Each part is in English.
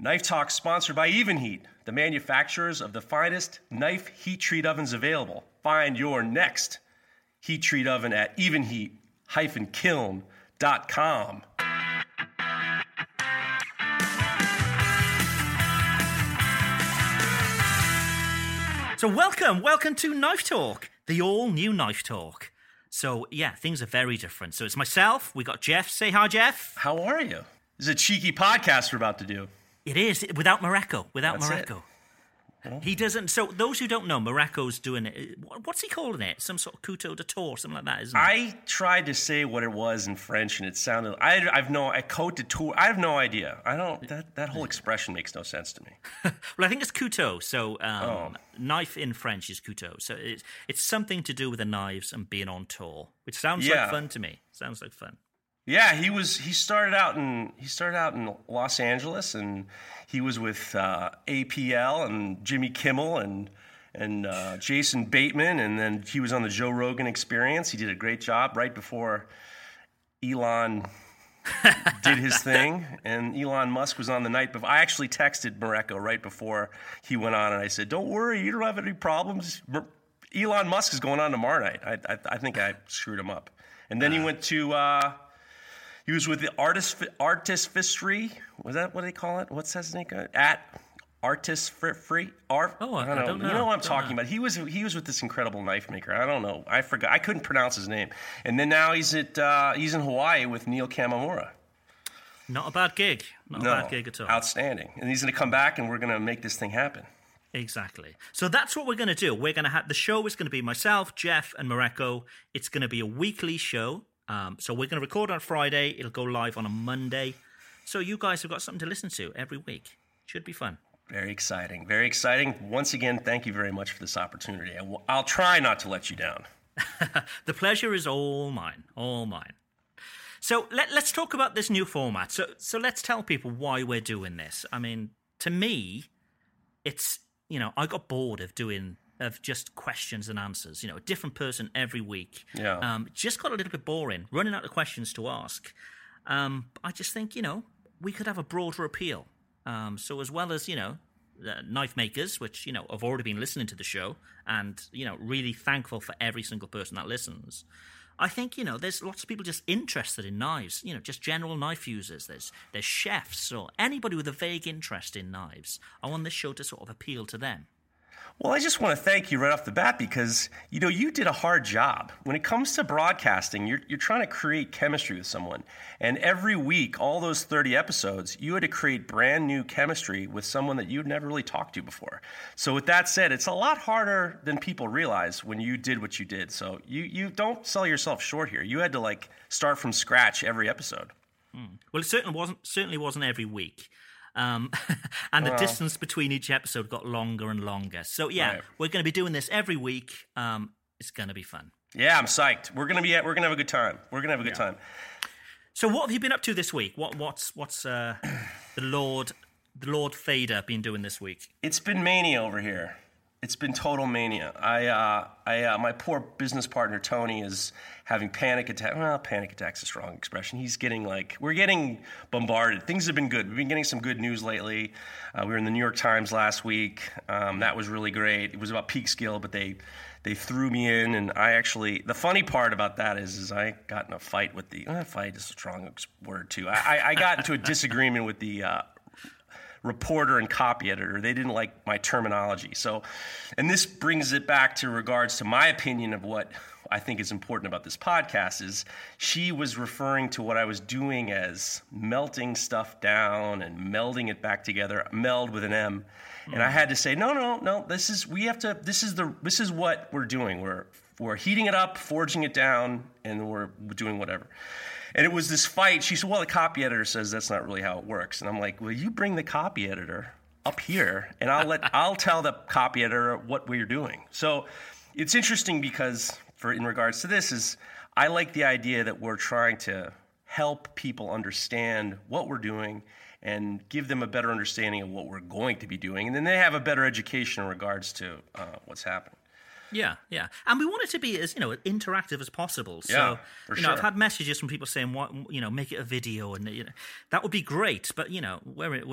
Knife Talk sponsored by Evenheat, the manufacturers of the finest knife heat treat ovens available. Find your next heat treat oven at evenheat-kiln.com. So welcome to Knife Talk, the all-new Knife Talk. So, yeah, things are very different. So it's myself, we got Jeff. Say hi, Jeff. How are you? This is a cheeky podcast we're about to do. It is, without Mareko. That's Mareko. Well, He doesn't... So those who don't know, Mareko's doing it... What's he calling it? Some sort of couteau de tour, something like that, isn't it? I tried to say what it was in French, and it sounded... Côte de tour. I have no idea. I don't... That whole expression makes no sense to me. Well, I think it's couteau. So knife in French is couteau. So it's something to do with the knives and being on tour, which sounds like fun to me. Sounds like fun. Yeah, he started out in Los Angeles, and he was with APL and Jimmy Kimmel and Jason Bateman, and then he was on the Joe Rogan Experience. He did a great job right before Elon did his thing, and Elon Musk was on the night before. I actually texted Mareko right before he went on, and I said, "Don't worry, you don't have any problems. Elon Musk is going on tomorrow night." I think I screwed him up, and then he went to. He was with the Artistry. Was that what they call it? What's his name? At Artistry. I don't know. You know what I'm talking about. He was with this incredible knife maker. I don't know. I forgot. I couldn't pronounce his name. And then now he's in Hawaii with Neil Kamamura. Not a bad gig. Not a bad gig at all. Outstanding. And he's going to come back, and we're going to make this thing happen. Exactly. So that's what we're going to do. We're going to have the show is going to be myself, Jeff, and Mareko. It's going to be a weekly show. So we're going to record on Friday. It'll go live on a Monday. So you guys have got something to listen to every week. Should be fun. Very exciting. Very exciting. Once again, thank you very much for this opportunity. I'll try not to let you down. The pleasure is all mine. All mine. So let's talk about this new format. So let's tell people why we're doing this. I mean, to me, it's, I got bored of just questions and answers, a different person every week. Yeah. Just got a little bit boring, running out of questions to ask. I just think, we could have a broader appeal. So as well as, knife makers, which, have already been listening to the show and, really thankful for every single person that listens. I think, there's lots of people just interested in knives, just general knife users. There's chefs or anybody with a vague interest in knives. I want this show to sort of appeal to them. Well, I just want to thank you right off the bat because, you did a hard job. When it comes to broadcasting, you're trying to create chemistry with someone. And every week, all those 30 episodes, you had to create brand new chemistry with someone that you'd never really talked to before. So with that said, it's a lot harder than people realize when you did what you did. So you don't sell yourself short here. You had to start from scratch every episode. Well, it certainly wasn't every week. And the distance between each episode got longer and longer. So right. We're going to be doing this every week. It's going to be fun. Yeah, I'm psyched. We're going to have a good time. Time. So what have you been up to this week? What's the Lord Fader been doing this week? It's been mania over here. It's been total mania. My poor business partner Tony is having panic attack. Well, panic attack's a strong expression. He's getting we're getting bombarded. Things have been good. We've been getting some good news lately. We were in the New York Times last week. That was really great. It was about Peekskill, but they threw me in, and the funny part about that is I got in a fight with fight is a strong word too. I got into a disagreement with the reporter and copy editor. They didn't like my terminology. So, and this brings it back to regards to my opinion of what I think is important about this podcast is she was referring to what I was doing as melting stuff down and melding it back together, meld with an M. And I had to say, no, this is what we're doing. We're heating it up, forging it down, and we're doing whatever. And it was this fight. She said, well, the copy editor says that's not really how it works. And I'm like, well, you bring the copy editor up here, and I'll tell the copy editor what we're doing. So it's interesting because in regards to this is I like the idea that we're trying to help people understand what we're doing and give them a better understanding of what we're going to be doing. And then they have a better education in regards to what's happening. Yeah. And we want it to be as, interactive as possible. So, yeah, for sure. I've had messages from people saying, make it a video and, that would be great. But, we're in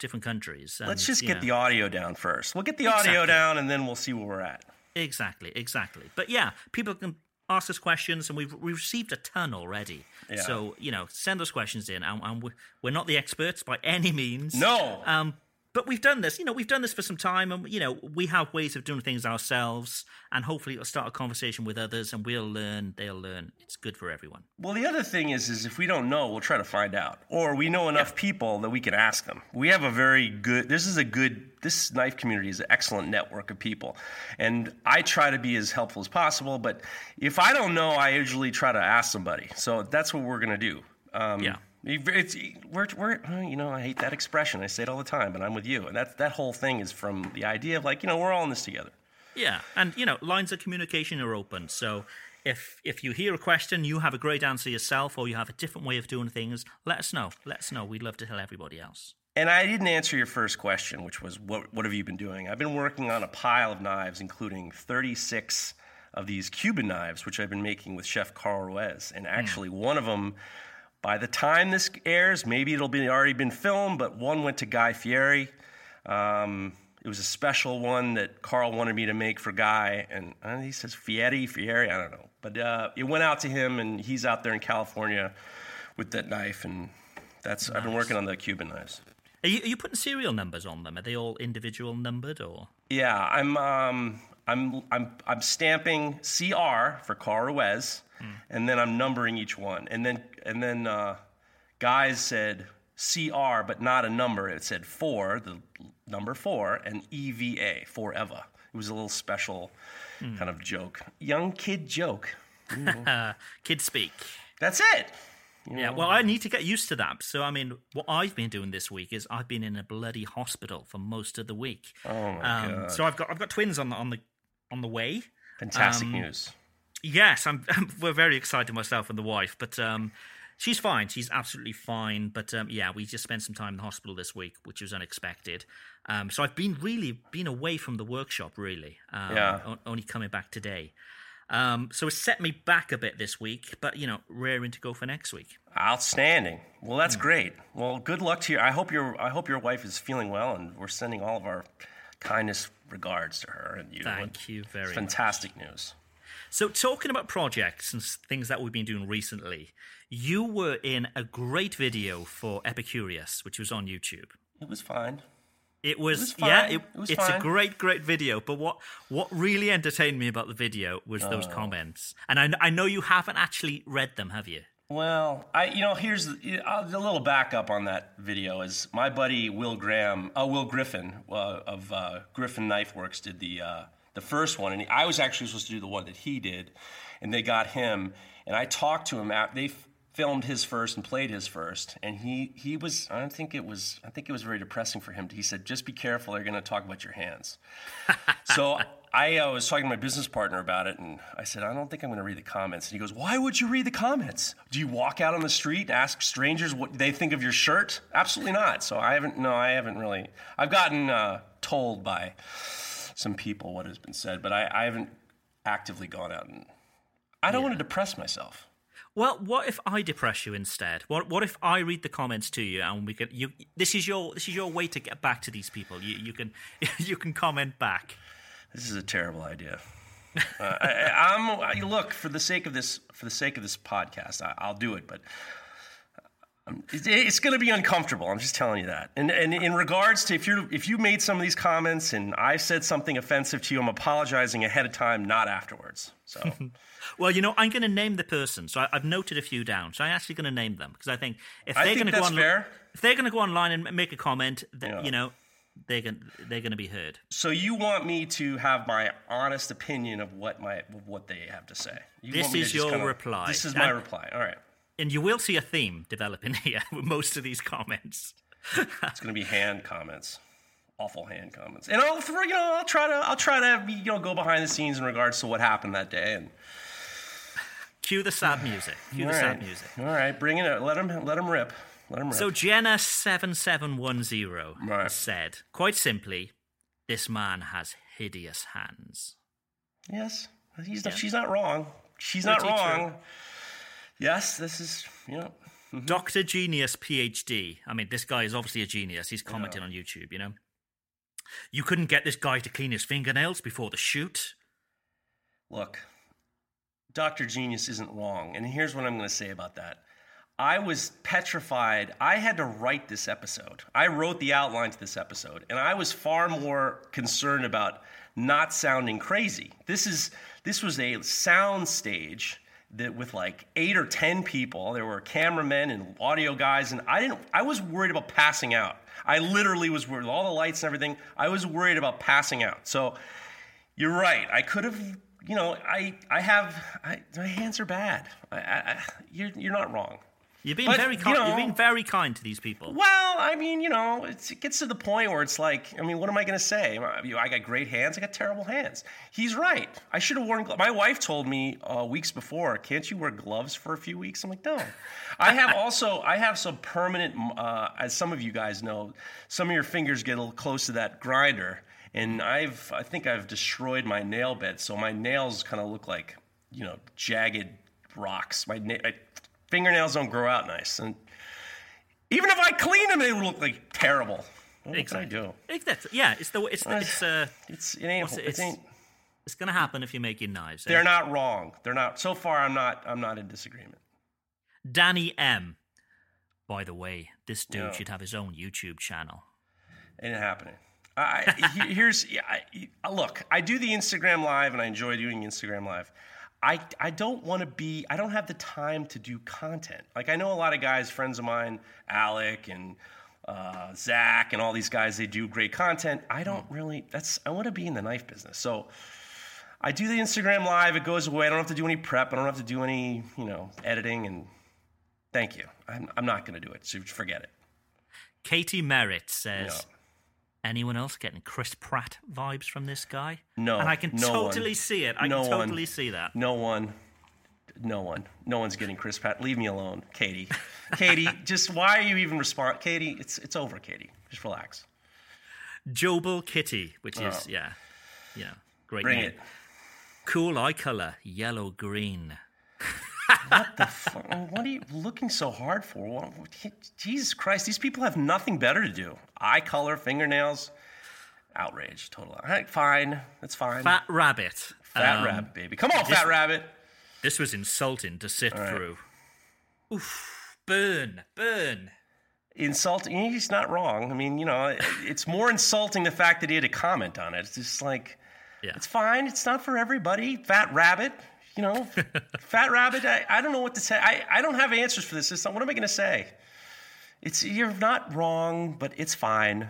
different countries. And, Let's just you get know. the audio down first. We'll get the audio Exactly. down, and then we'll see where we're at. Exactly. But yeah, people can ask us questions, and we've received a ton already. Yeah. So, you know, send those questions in, and we're not the experts by any means. No. But we've done this. You know, we've done this for some time, and, you know, we have ways of doing things ourselves, and hopefully it'll start a conversation with others, and we'll learn, they'll learn. It's good for everyone. Well, the other thing is if we don't know, we'll try to find out. Or we know enough people that we can ask them. We have a very good, this knife community is an excellent network of people. And I try to be as helpful as possible, but if I don't know, I usually try to ask somebody. So that's what we're going to do. Yeah. We're you know, I hate that expression. I say it all the time, but I'm with you. And that whole thing is from the idea of, like, you know, we're all in this together. Yeah, and, you know, lines of communication are open. So if you hear a question, you have a great answer yourself, or you have a different way of doing things, let us know. Let us know. We'd love to tell everybody else. And I didn't answer your first question, which was, what have you been doing? I've been working on a pile of knives, including 36 of these Cuban knives, which I've been making with Chef Carl Ruiz. And actually, one of them, by the time this airs, maybe it'll be already been filmed, but one went to Guy Fieri. It was a special one that Carl wanted me to make for Guy, and he says Fieri, I don't know. But it went out to him, and he's out there in California with that knife, and I've been working on the Cuban knives. Are you putting serial numbers on them? Are they all individual numbered, or? Yeah, I'm stamping CR for Carl Ruiz, and then I'm numbering each one, and then Guys said CR, but not a number. It said 4, the number 4, and EVA, forever. It was a little special kind of joke. Young kid joke. Kid speak. That's it. Yeah, well, I need to get used to that. So, I mean, what I've been doing this week is I've been in a bloody hospital for most of the week. Oh, my God. So I've got twins on the way. Fantastic news. Yes, we're very excited, myself and the wife, but she's fine. She's absolutely fine. But yeah, we just spent some time in the hospital this week, which was unexpected. So I've been away from the workshop, really. Only coming back today. So it set me back a bit this week, but, you know, raring to go for next week. Outstanding. Well, that's great. Well, good luck to you. I hope your wife is feeling well, and we're sending all of our kindest regards to her. And Thank you very much. Fantastic news. So, talking about projects and things that we've been doing recently, you were in a great video for Epicurious, which was on YouTube. It was fine. It was fine. Yeah, it's fine. a great video. But what really entertained me about the video was those comments. And I know you haven't actually read them, have you? Well, here's the little backup on that video is my buddy Will Griffin of Griffin Knife Works did the first one, and I was actually supposed to do the one that he did, and they got him, and I talked to him after they filmed his first and played his first, and he was I think it was very depressing for him. He said, just be careful, they're going to talk about your hands. So I was talking to my business partner about it, and I said, I don't think I'm going to read the comments. And he goes, why would you read the comments? Do you walk out on the street and ask strangers what they think of your shirt? Absolutely not. So I haven't really. I've gotten told by some people what has been said, but I haven't actively gone out, and I don't want to depress myself. Well, what if I depress you instead? What if I read the comments to you, and we can this is your way to get back to these people. You can comment back. This is a terrible idea. Look, for the sake of this podcast, I'll do it, but it's going to be uncomfortable. I'm just telling you that. And in regards to if you made some of these comments and I said something offensive to you, I'm apologizing ahead of time, not afterwards. So. Well, I'm going to name the person. So I've noted a few down. So I'm actually going to name them because I think if they're going to go online and make a comment, they're going to be heard. So you want me to have my honest opinion of what they have to say? This is your reply. This is my reply. All right. And you will see a theme developing here with most of these comments. It's going to be hand comments. Awful hand comments. And I'll try to go behind the scenes in regards to what happened that day, and cue the sad music. Sad music. All right, bring it out. Let him rip. So Jenna7710 said, quite simply, this man has hideous hands. Yes, she's not wrong. She's not wrong. True. Yes, this is Dr. Genius PhD. I mean, this guy is obviously a genius. He's commenting on YouTube, you know. You couldn't get this guy to clean his fingernails before the shoot? Look, Dr. Genius isn't wrong. And here's what I'm going to say about that. I was petrified. I had to write this episode. I wrote the outline to this episode, and I was far more concerned about not sounding crazy. This was a sound stage that with like 8 or 10 people. There were cameramen and audio guys, and I was worried about passing out. I literally was worried. All the lights and everything, I was worried about passing out. So you're right. I could have, you know, my hands are bad. You're not wrong. You've been very kind. You've been very kind to these people. Well, I mean, you know, it gets to the point where it's like, I mean, what am I going to say? I got great hands. I got terrible hands. He's right. I should have worn gloves. My wife told me weeks before, can't you wear gloves for a few weeks? I'm like, no. I have some permanent, as some of you guys know, some of your fingers get a little close to that grinder, and I think I've destroyed my nail bed, so my nails kind of look like, you know, jagged rocks. Fingernails don't grow out nice, and even if I clean them, they look like terrible. What can I do? Yeah, it's going to happen if you're making knives. They're not wrong. They're not. So far, I'm not in disagreement. Danny M. By the way, this dude should have his own YouTube channel. Ain't happening. Look, I do the Instagram Live, and I enjoy doing Instagram Live. I don't want to be, I don't have the time to do content. Like, I know a lot of guys, friends of mine, Alec and Zach and all these guys, they do great content. I don't really, I want to be in the knife business. So I do the Instagram Live, it goes away. I don't have to do any prep. I don't have to do any, you know, editing, and thank you. I'm not going to do it, so forget it. Katie Merritt says, anyone else getting Chris Pratt vibes from this guy? No. And I can totally see it. I can totally see that. No one. No one's getting Chris Pratt. Leave me alone, Katie. Katie, just why are you even respond? Katie, it's over, Katie. Just relax. Jobel Kitty, which is, great Bring name. it. Cool eye color, yellow green. What the fuck? What are you looking so hard for? Jesus Christ, these people have nothing better to do. Eye color, fingernails, outrage, total. All right, fine, that's fine. Fat rabbit. Fat rabbit, baby. Come on, fat rabbit. This was insulting to sit through. Oof, burn. Insulting? He's not wrong. I mean, you know, it's more insulting the fact that he had to comment on it. It's just like, it's fine. It's not for everybody. Fat rabbit. You know, fat rabbit, I don't know what to say. I don't have answers for this. What am I going to say? You're not wrong, but it's fine.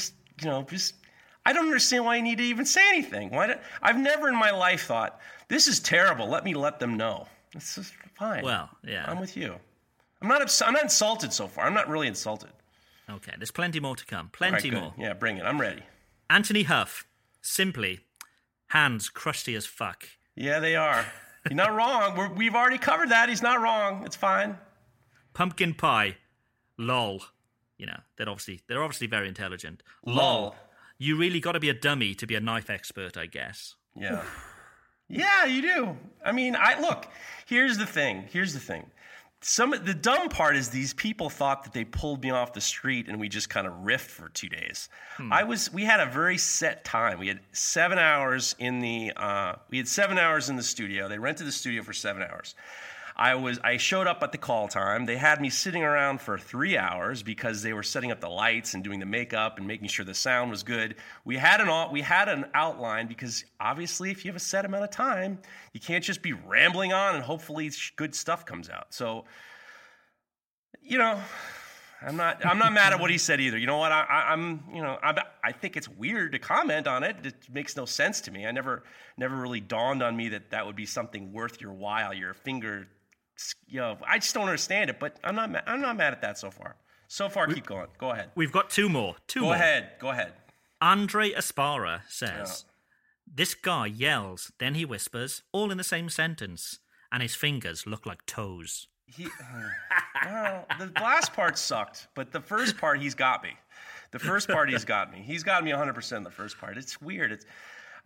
I don't understand why you need to even say anything. I've never in my life thought, this is terrible. Let them know. It's just fine. Well, yeah. I'm with you. I'm not insulted so far. I'm not really insulted. Okay, there's plenty more to come. Plenty more. Yeah, bring it. I'm ready. Anthony Huff, simply, hands crusty as fuck. Yeah, they are. You're not wrong. We've already covered that. He's not wrong. It's fine. Pumpkin pie. Lol. You know, they're obviously very intelligent. Lol. You really got to be a dummy to be a knife expert, I guess. Yeah. Yeah, you do. I mean, look, here's the thing. The dumb part is these people thought that they pulled me off the street and we just kind of riffed for 2 days. We had a very set time. We had 7 hours in the studio. They rented the studio for 7 hours. I showed up at the call time. They had me sitting around for 3 hours because they were setting up the lights and doing the makeup and making sure the sound was good. We had an outline because obviously if you have a set amount of time, you can't just be rambling on and hopefully good stuff comes out. So, you know, I'm not mad at what he said either. You know what? I think it's weird to comment on it. It makes no sense to me. I never really dawned on me that would be something worth your while. Your finger. I just don't understand it, but I'm not mad at that so far. Keep going. Go ahead. We've got two more. Go ahead. Andre Aspara says, this guy yells, then he whispers, all in the same sentence, and his fingers look like toes. Well, the last part sucked, but the first part, he's got me. He's got me 100% in the first part. It's weird.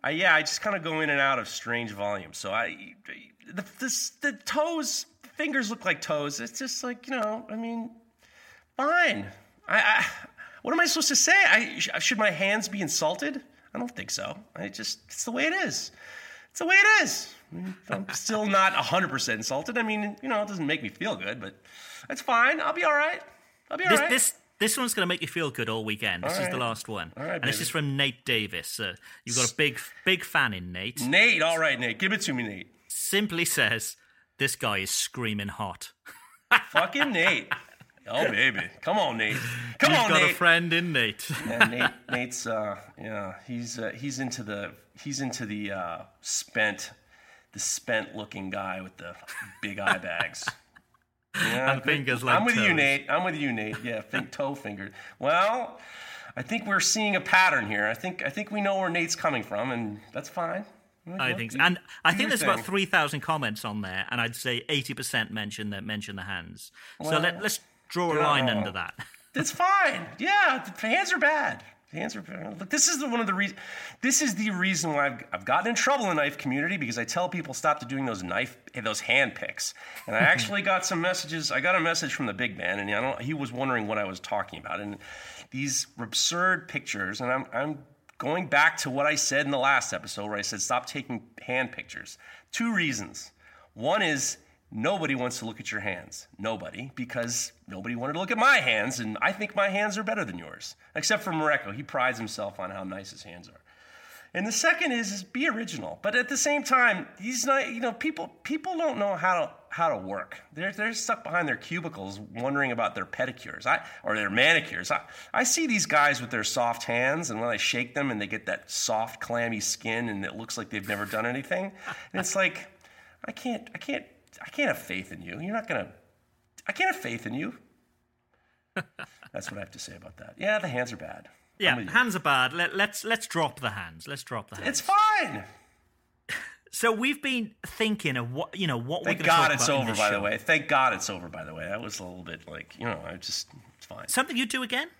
I just kind of go in and out of strange volumes. So the toes, fingers look like toes. It's just like, I mean, fine. What am I supposed to say? Should my hands be insulted? I don't think so. It's the way it is. It's the way it is. I'm still not 100% insulted. I mean, it doesn't make me feel good, but that's fine. I'll be all right. This one's going to make you feel good all weekend. This is the last one. All right, and this is from Nate Davis. You've got a big fan in Nate. Nate, all right, Nate. Give it to me, Nate. Simply says, this guy is screaming hot. Fucking Nate. Oh, baby. Come on, Nate. You've got a friend in Nate. Yeah, Nate's, he's into the spent looking guy with the big eye bags. Yeah, and fingers like I'm with toes. you, Nate. Yeah, toe finger. Well, I think we're seeing a pattern here. I think we know where Nate's coming from, and that's fine. I think so. And I think there's about 3,000 comments on there, and I'd say 80% mention the hands. Well, so let's draw a line under that. It's fine. Yeah, the hands are bad. Look, this is the reason why I've gotten in trouble in the knife community, because I tell people stop doing those hand picks. And I actually got some messages. I got a message from the big man, and he was wondering what I was talking about. And these absurd pictures, and I'm going back to what I said in the last episode where I said stop taking hand pictures. 2 reasons. One is nobody wants to look at your hands. Nobody, because nobody wanted to look at my hands, and I think my hands are better than yours. Except for Mareko. He prides himself on how nice his hands are. And the second is be original. But at the same time, he's not, people don't know how to work. They're stuck behind their cubicles wondering about their pedicures or their manicures. I see these guys with their soft hands, and when I shake them and they get that soft, clammy skin and it looks like they've never done anything. And it's like, I can't have faith in you. I can't have faith in you. That's what I have to say about that. Yeah, the hands are bad. Yeah, hands are bad. Let's drop the hands. It's fine. So we've been thinking of what we're going to talk about. Thank God it's over, by the way. Thank God it's over, by the way. That was a little bit like, it's fine. Something you do again?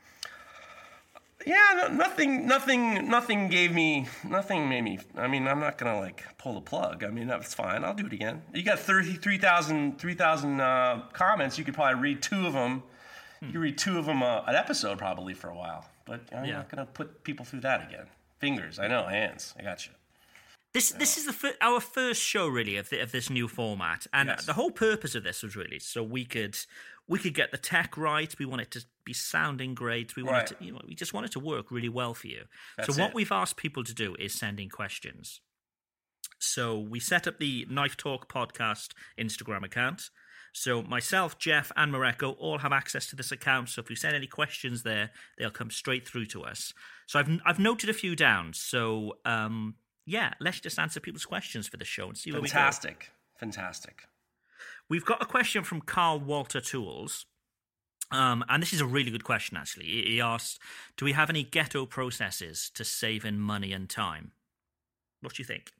Yeah, nothing made me, I mean, I'm not going to pull the plug. I mean, that's fine. I'll do it again. You got 3,000 comments. You could probably read 2 of them. You could read 2 of them an episode probably for a while. But I'm not going to put people through that again. Fingers, I know, hands, I got you. This is our first show really of this new format, and yes. The whole purpose of this was really so we could get the tech right. We want it to be sounding great. We want it to, we just want it to work really well for you. That's so what we've asked people to do is send in questions. So we set up the Knife Talk podcast Instagram account. So myself, Jeff, and Mareko all have access to this account. So if we send any questions there, they'll come straight through to us. So I've noted a few down. So let's just answer people's questions for the show and see where we go. Fantastic. We've got a question from Carl Walter Tools. And this is a really good question, actually. He asked, do we have any ghetto processes to save in money and time? What do you think?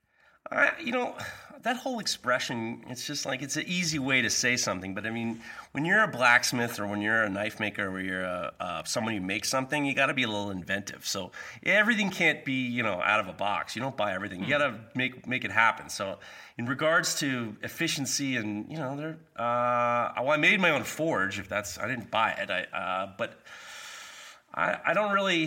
That whole expression, it's just like, it's an easy way to say something. But I mean, when you're a blacksmith or when you're a knife maker or you're someone who makes something, you got to be a little inventive. So everything can't be, out of a box. You don't buy everything. You got to make it happen. So in regards to efficiency and, I made my own forge, I didn't buy it. But I don't really...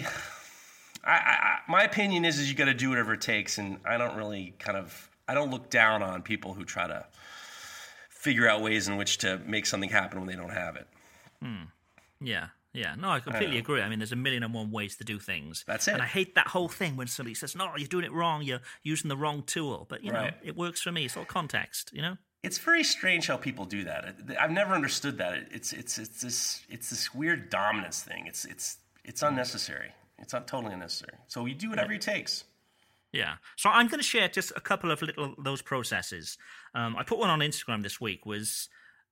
my opinion is you got to do whatever it takes, and I don't really I don't look down on people who try to figure out ways in which to make something happen when they don't have it. Yeah. No, I completely agree. I mean, there's 1,001 ways to do things. That's it. And I hate that whole thing when somebody says, no, you're doing it wrong, you're using the wrong tool. But, it works for me. It's all context, It's very strange how people do that. I've never understood that. It's this weird dominance thing. It's unnecessary. It's not totally unnecessary. So you do whatever it takes. Yeah. So I'm going to share just a couple of those processes. I put one on Instagram this week, was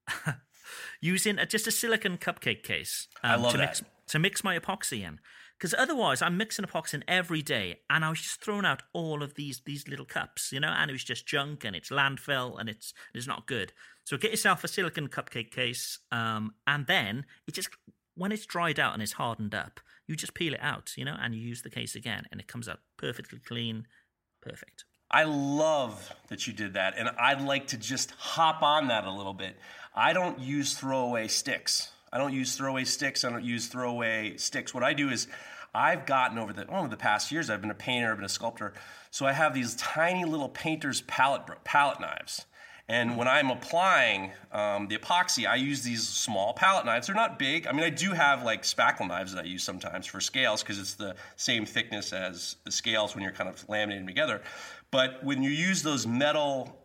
using just a silicone cupcake case I love that. To mix my epoxy in. Because otherwise, I'm mixing epoxy in every day, and I was just throwing out all of these little cups, and it was just junk, and it's landfill, and it's not good. So get yourself a silicone cupcake case, and then when it's dried out and it's hardened up, you just peel it out, and you use the case again, and it comes out perfectly clean, Perfect. I love that you did that, and I'd like to just hop on that a little bit. I don't use throwaway sticks. I don't use throwaway sticks. What I do is I've gotten over the past years, I've been a painter, I've been a sculptor, so I have these tiny little painter's palette knives. And when I'm applying the epoxy, I use these small palette knives. They're not big. I mean, I do have like spackle knives that I use sometimes for scales because it's the same thickness as the scales when you're kind of laminating them together. But when you use those metal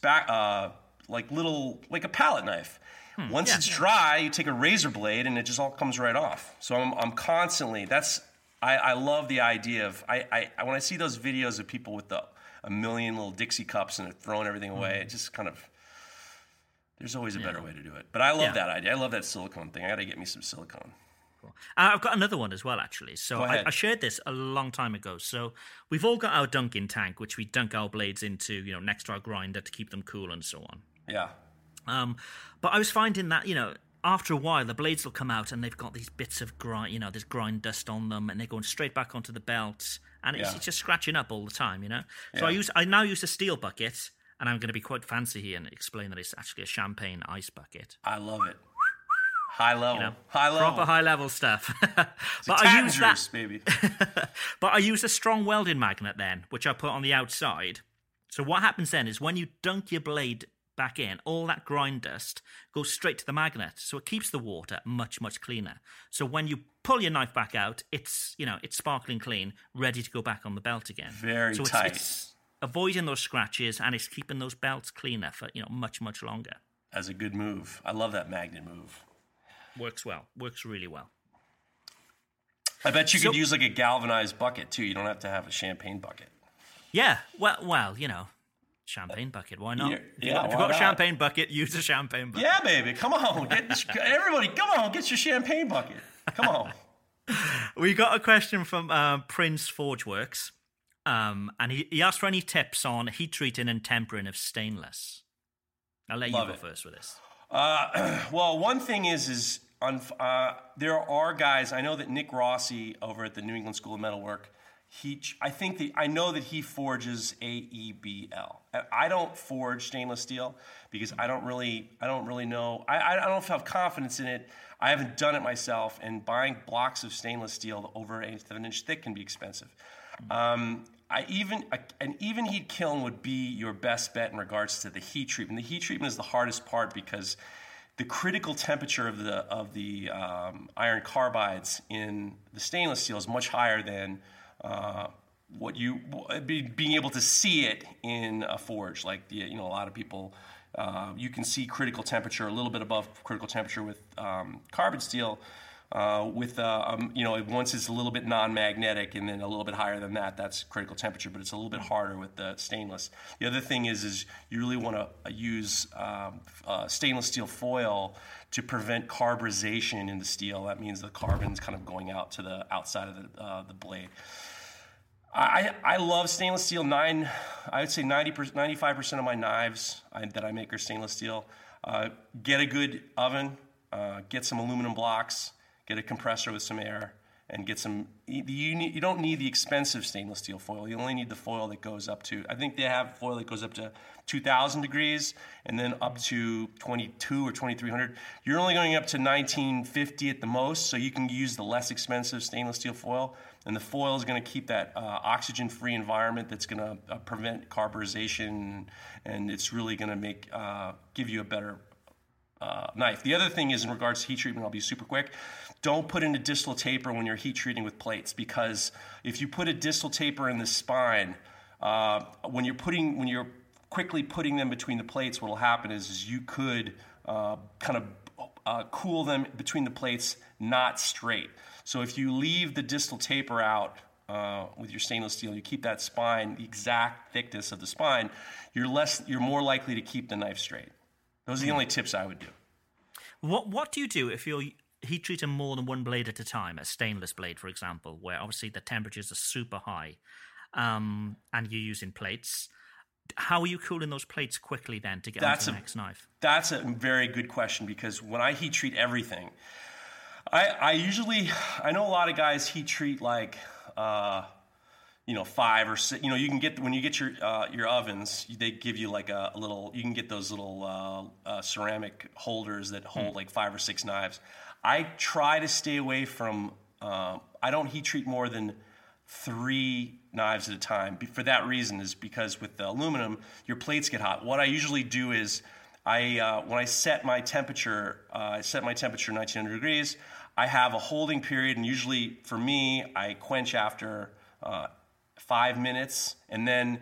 like a palette knife, once it's dry, you take a razor blade and it just all comes right off. So I'm constantly. I love the idea of when I see those videos of people with a million little Dixie cups and throwing everything away. It just kind of, there's always a better way to do it. But I love that idea. I love that silicone thing. I got to get me some silicone. Cool. I've got another one as well, actually. So I shared this a long time ago. So we've all got our dunking tank, which we dunk our blades into, next to our grinder to keep them cool and so on. Yeah. But I was finding that, after a while, the blades will come out and they've got these bits of grind, there's grind dust on them, and they're going straight back onto the belt, and it's just scratching up all the time, So I now use a steel bucket, and I'm going to be quite fancy here and explain that it's actually a champagne ice bucket. I love it. High level. High level. Proper high level stuff. But I use that, baby. But I use a strong welding magnet then, which I put on the outside. So what happens then is when you dunk your blade back in, all that grind dust goes straight to the magnet, so it keeps the water much, much cleaner. So when you pull your knife back out, it's sparkling clean, ready to go back on the belt again. Very tight. It's avoiding those scratches, and it's keeping those belts cleaner for much, much longer. That's a good move. I love that magnet move. Works well. Works really well. I bet you could use like a galvanized bucket too. You don't have to have a champagne bucket. Yeah. Well, champagne bucket, why not? If you've got a champagne bucket, use a champagne bucket. Yeah, baby, come on. Everybody, come on, get your champagne bucket. Come on. We got a question from Prince Forgeworks, and he asked for any tips on heat treating and tempering of stainless. I'll let you go first with this. Well, one thing is there are guys, I know that Nick Rossi over at the New England School of Metalwork, I know that he forges AEBL. I don't forge stainless steel because I don't really know. I don't know if I have confidence in it. I haven't done it myself, and buying blocks of stainless steel over an inch thick can be expensive. An even heat kiln would be your best bet in regards to the heat treatment. The heat treatment is the hardest part because the critical temperature of the iron carbides in the stainless steel is much higher than being able to see it in a forge. Like a lot of people, you can see critical temperature a little bit above critical temperature with carbon steel. Once it's a little bit non-magnetic, and then a little bit higher than that, that's critical temperature. But it's a little bit harder with the stainless. The other thing is you really want to use stainless steel foil to prevent carburization in the steel. That means the carbon's kind of going out to the outside of the blade. I love stainless steel. I would say 95% of my knives that I make are stainless steel. Get a good oven, get some aluminum blocks, get a compressor with some air, and get some. You don't need the expensive stainless steel foil. You only need the foil that goes up to. I think they have foil that goes up to 2,000 degrees, and then up to 22 or 2,300. You're only going up to 1950 at the most, so you can use the less expensive stainless steel foil. And the foil is going to keep that oxygen-free environment that's going to prevent carburization, and it's really going to give you a better knife. The other thing is in regards to heat treatment, I'll be super quick. Don't put in a distal taper when you're heat treating with plates, because if you put a distal taper in the spine, when you're quickly putting them between the plates, what will happen is you could kind of cool them between the plates not straight. So if you leave the distal taper out with your stainless steel, you keep that spine, the exact thickness of the spine, you're more likely to keep the knife straight. Those are the only tips I would do. What do you do if you're heat treating more than one blade at a time, a stainless blade, for example, where obviously the temperatures are super high, and you're using plates? How are you cooling those plates quickly then to get onto the next knife? That's a very good question, because when I heat treat everything, I know a lot of guys heat treat like 5 or 6. You can get when you get your ovens, they give you like a little. You can get those little ceramic holders that hold like 5 or 6 knives. I try to stay away from. I don't heat treat more than 3 knives at a time. For that reason, is because with the aluminum, your plates get hot. What I usually do is when I set my temperature, 1900 degrees. I have a holding period, and usually for me, I quench after 5 minutes, and then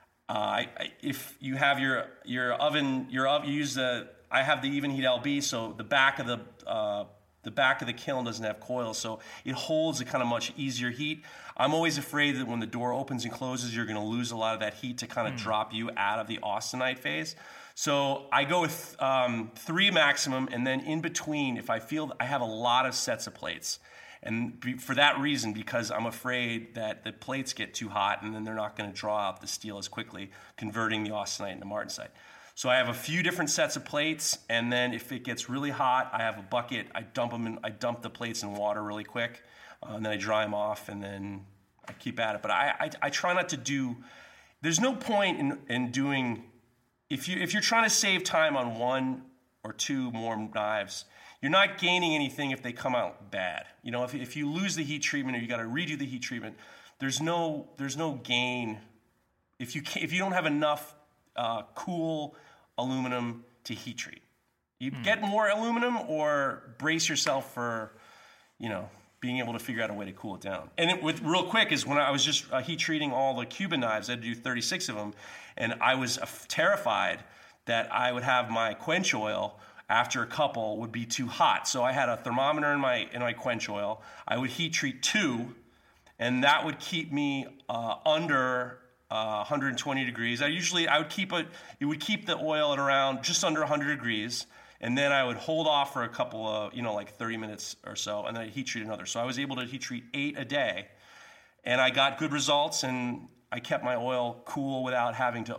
if you have your oven, you use I have the even heat LB, so the back of the kiln doesn't have coils, so it holds a kind of much easier heat. I'm always afraid that when the door opens and closes, you're going to lose a lot of that heat to kind of drop you out of the austenite phase. So I go with 3 maximum, and then in between, if I feel I have a lot of sets of plates. And for that reason, because I'm afraid that the plates get too hot and then they're not going to draw out the steel as quickly, converting the austenite into martensite. So I have a few different sets of plates, and then if it gets really hot, I have a bucket. I dump the plates in water really quick, and then I dry them off, and then I keep at it. But I try not to do. There's no point in doing if you're trying to save time on 1 or 2 more knives. You're not gaining anything if they come out bad. If you lose the heat treatment or you got to redo the heat treatment, there's no gain if you don't have enough cool aluminum to heat treat. You get more aluminum or brace yourself for, being able to figure out a way to cool it down. And real quick is when I was just heat treating all the Cuban knives, I had to do 36 of them, and I was terrified that I would have my quench oil after a couple would be too hot. So I had a thermometer in my quench oil. I would heat treat 2, and that would keep me under 120 degrees. It would keep the oil at around just under 100 degrees, and then I would hold off for a couple of, like 30 minutes or so, and then I'd heat treat another. So I was able to heat treat 8 a day, and I got good results, and I kept my oil cool without having to,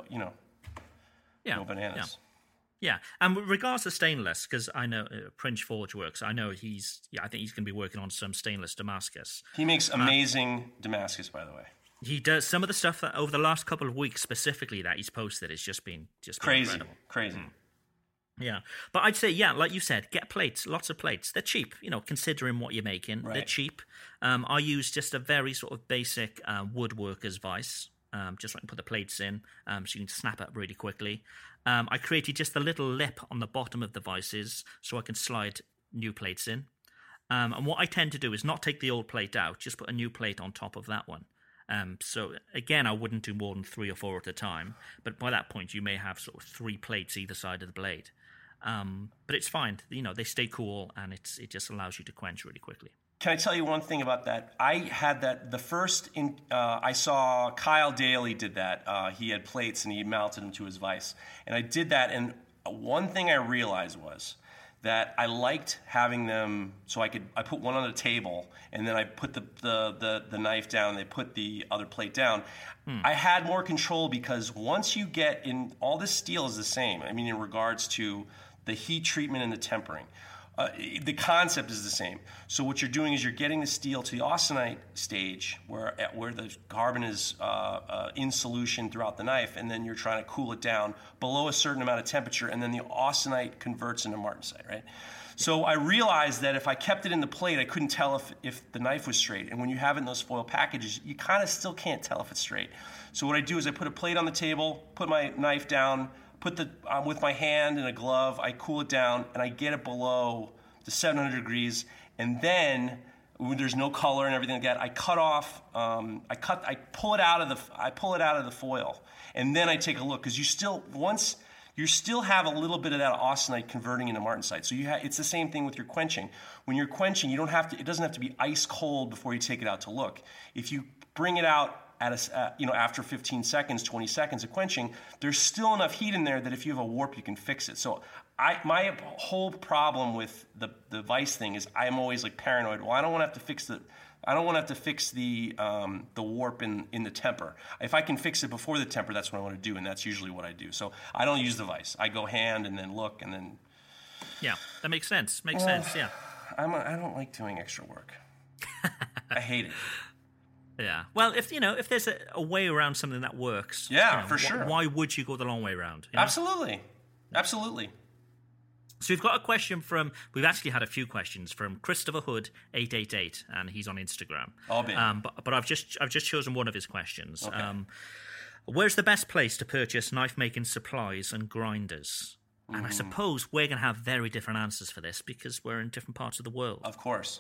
go bananas. Yeah. Yeah, and with regards to stainless, because I know Prince Forge works, I know I think he's going to be working on some stainless Damascus. He makes amazing Damascus, by the way. He does some of the stuff that over the last couple of weeks specifically that he's posted. It's just been crazy, incredible. Crazy. Yeah, but I'd say, like you said, get plates, lots of plates. They're cheap, considering what you're making. Right. They're cheap. I use just a very sort of basic woodworker's vise. Just so I can put the plates in, so you can snap it up really quickly. I created just a little lip on the bottom of the vices so I can slide new plates in. And what I tend to do is not take the old plate out, just put a new plate on top of that one. So again, I wouldn't do more than 3 or 4 at a time, but by that point you may have sort of 3 plates either side of the blade. But it's fine, they stay cool, and it just allows you to quench really quickly. Can I tell you one thing about that? I had that I saw Kyle Daly did that. He had plates and he mounted them to his vise. And I did that, and one thing I realized was that I liked having them so I put one on the table, and then I put the knife down, and they put the other plate down. I had more control because once you get in, all this steel is the same. I mean, in regards to the heat treatment and the tempering. The concept is the same. So what you're doing is you're getting the steel to the austenite stage where the carbon is in solution throughout the knife, and then you're trying to cool it down below a certain amount of temperature, and then the austenite converts into martensite, right? So I realized that if I kept it in the plate, I couldn't tell if the knife was straight. And when you have it in those foil packages, you kind of still can't tell if it's straight. So what I do is I put a plate on the table, put my knife down, with my hand in a glove, I cool it down, and I get it below the 700 degrees, and then when there's no color and everything like that, I cut off. I pull it out of the foil, and then I take a look because you still have a little bit of that austenite converting into martensite. So it's the same thing with your quenching. When you're quenching, it doesn't have to be ice cold before you take it out to look. If you bring it out after 15 seconds, 20 seconds of quenching, there's still enough heat in there that if you have a warp, you can fix it. So my whole problem with the vise thing is I'm always like paranoid. Well, I don't want to have to fix the warp in the temper. If I can fix it before the temper, that's what I want to do, and that's usually what I do. So I don't use the vise. I go hand and then look and then. Yeah, that makes sense. Yeah. I don't like doing extra work. I hate it. Yeah. Well, if there's a way around something that works, for sure. Why would you go the long way around? You know? Absolutely. So we've got a question we've actually had a few questions from Christopher Hood 888, and he's on Instagram. But I've just chosen one of his questions. Okay. Where's the best place to purchase knife making supplies and grinders? And I suppose we're going to have very different answers for this because we're in different parts of the world. Of course.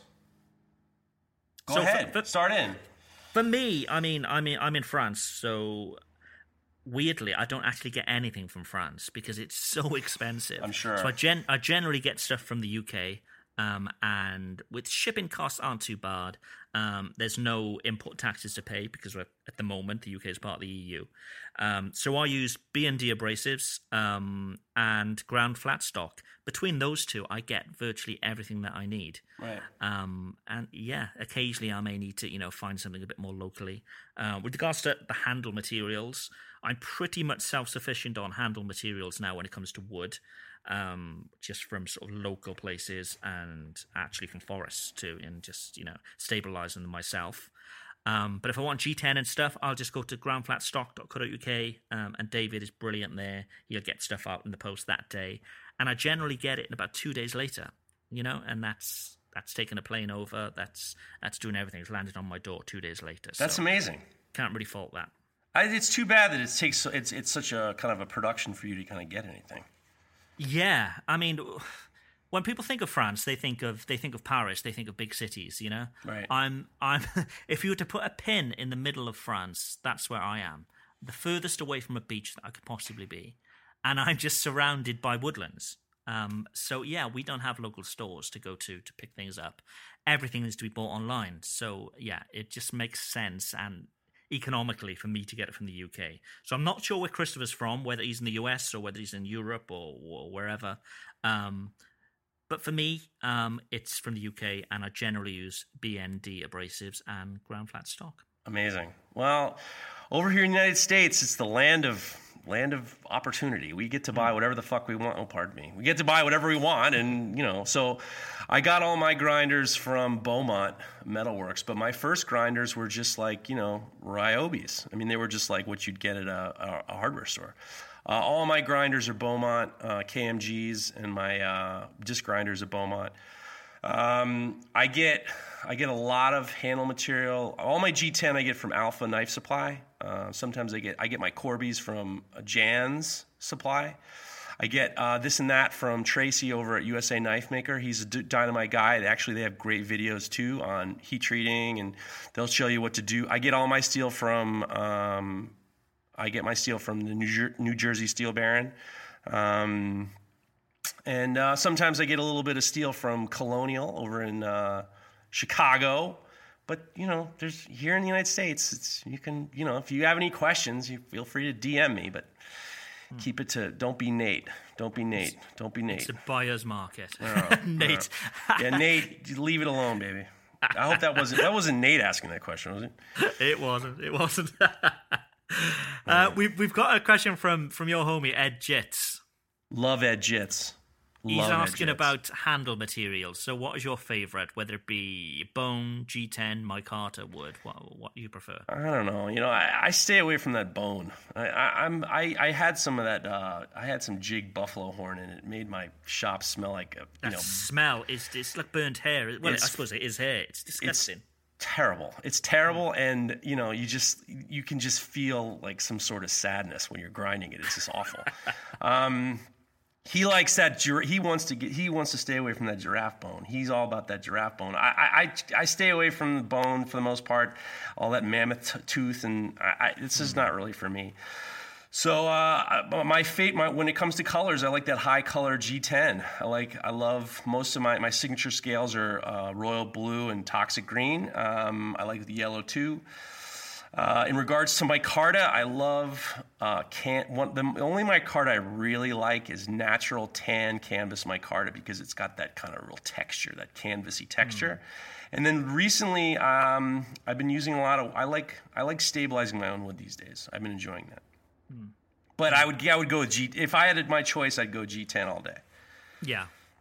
Go ahead. Start in. For me, I'm in France, so weirdly, I don't actually get anything from France because it's so expensive. I'm sure. So I generally get stuff from the UK, and with shipping costs aren't too bad. There's no import taxes to pay because at the moment the UK is part of the EU. So I use B&D abrasives and ground flat stock. Between those two, I get virtually everything that I need. Right. And yeah, occasionally I may need to find something a bit more locally. With regards to the handle materials, I'm pretty much self-sufficient on handle materials now when it comes to wood. Just from sort of local places and actually from forests too, and just stabilizing them myself. But if I want G10 and stuff, I'll just go to groundflatstock.co.uk, and David is brilliant there. He'll get stuff out in the post that day, and I generally get it in about 2 days later. And that's taking a plane over. That's doing everything. It's landed on my door 2 days later. That's amazing. Can't really fault that. It's too bad that it's such a kind of a production for you to kind of get anything. Yeah, I mean, when people think of France, they think of Paris, they think of big cities, Right. I'm if you were to put a pin in the middle of France, that's where I am. The furthest away from a beach that I could possibly be. And I'm just surrounded by woodlands. So yeah, we don't have local stores to go to pick things up. Everything is to be bought online. So yeah, it just makes sense and economically for me to get it from the UK. So I'm not sure where Christopher's from, whether he's in the US or whether he's in Europe or wherever. But for me, it's from the UK, and I generally use BND abrasives and ground flat stock. Amazing. Well, over here in the United States, it's the land of opportunity. We get to buy whatever the fuck we want. Oh, pardon me. We get to buy whatever we want, and so I got all my grinders from Beaumont Metalworks, but my first grinders were just like Ryobi's. I mean, they were just like what you'd get at a hardware store. All my grinders are Beaumont KMGs, and my disc grinders are Beaumont. I get a lot of handle material. All my G10 I get from Alpha Knife Supply. Sometimes I get my Corbies from Jan's Supply. I get this and that from Tracy over at USA Knife Maker. He's a dynamite guy. They have great videos too on heat treating, and they'll show you what to do. I get all my steel from the New Jersey Steel Baron. And sometimes I get a little bit of steel from Colonial over in Chicago. But, there's here in the United States, you can, if you have any questions, you feel free to DM me. But keep it to, don't be Nate. Don't be Nate. Don't be Nate. It's a buyer's market. Nate. Yeah, Nate, leave it alone, baby. I hope that wasn't Nate asking that question, was it? It wasn't. We've got a question from your homie, Ed Jits. Love Ed Jits. He's asking about handle materials. So what is your favourite, whether it be bone, G10, micarta, wood? What do you prefer? I don't know. I stay away from that bone. I had some of that. I had some jig buffalo horn, and it made my shop smell like smell it's like burnt hair. Well, I suppose it is hair. It's disgusting. It's terrible, and you can just feel like some sort of sadness when you're grinding it. It's just awful. He likes that. He wants to stay away from that giraffe bone. He's all about that giraffe bone. I stay away from the bone for the most part. All that mammoth tooth, and this is not really for me. So when it comes to colors, I like that high color G10. I love most of my signature scales are royal blue and toxic green. I like the yellow too. In regards to micarta, I love the only micarta I really like is natural tan canvas micarta because it's got that kind of real texture, that canvasy texture. And then recently, I've been using a lot of. I like stabilizing my own wood these days. I've been enjoying that. But I would go with G. If I had my choice, I'd go G10 all day. Yeah.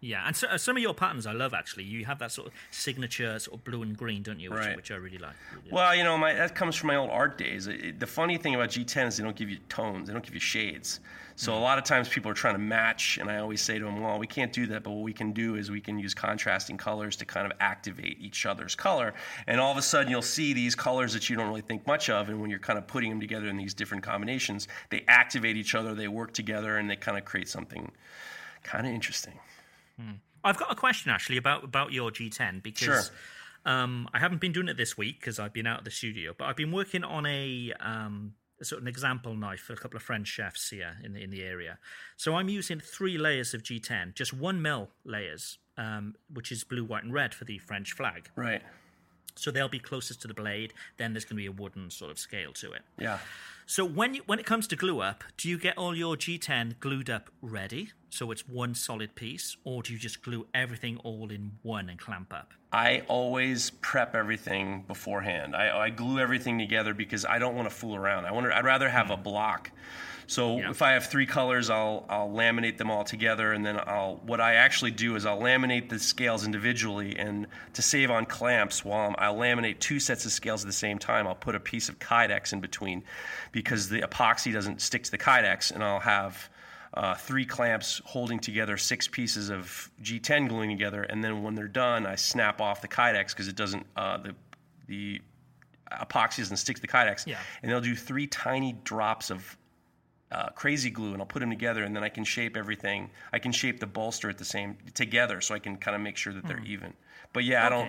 Yeah, and so, some of your patterns I love, actually. You have that sort of signature sort of blue and green, don't you? Right. Which I really like. Well, that comes from my old art days. The funny thing about G10 is they don't give you tones. They don't give you shades. So a lot of times people are trying to match, and I always say to them, well, we can't do that, but what we can do is we can use contrasting colors to kind of activate each other's color. And all of a sudden you'll see these colors that you don't really think much of, and when you're kind of putting them together in these different combinations, they activate each other, they work together, and they kind of create something kind of interesting. I've got a question, actually, about your G10, because I haven't been doing it this week because I've been out of the studio, but I've been working on a sort of an example knife for a couple of French chefs here in the area. So I'm using 3 layers of G10, just 1 mil layers, which is blue, white, and red for the French flag. Right. So they'll be closest to the blade. Then there's going to be a wooden sort of scale to it. Yeah. So when it comes to glue up, do you get all your G10 glued up ready, so it's one solid piece, or do you just glue everything all in one and clamp up? I always prep everything beforehand. I glue everything together because I don't want to fool around. I'd rather have a block. So if I have 3 colors, I'll laminate them all together, and then what I actually do is I'll laminate the scales individually, and to save on clamps, I'll laminate 2 sets of scales at the same time, I'll put a piece of Kydex in between because the epoxy doesn't stick to the Kydex, and I'll have 3 clamps holding together 6 pieces of G10 gluing together, and then when they're done, I snap off the Kydex because it doesn't the epoxy doesn't stick to the Kydex, and they'll do 3 tiny drops of crazy glue, and I'll put them together, and then I can shape everything. I can shape the bolster at the same together, so I can kind of make sure that they're even. But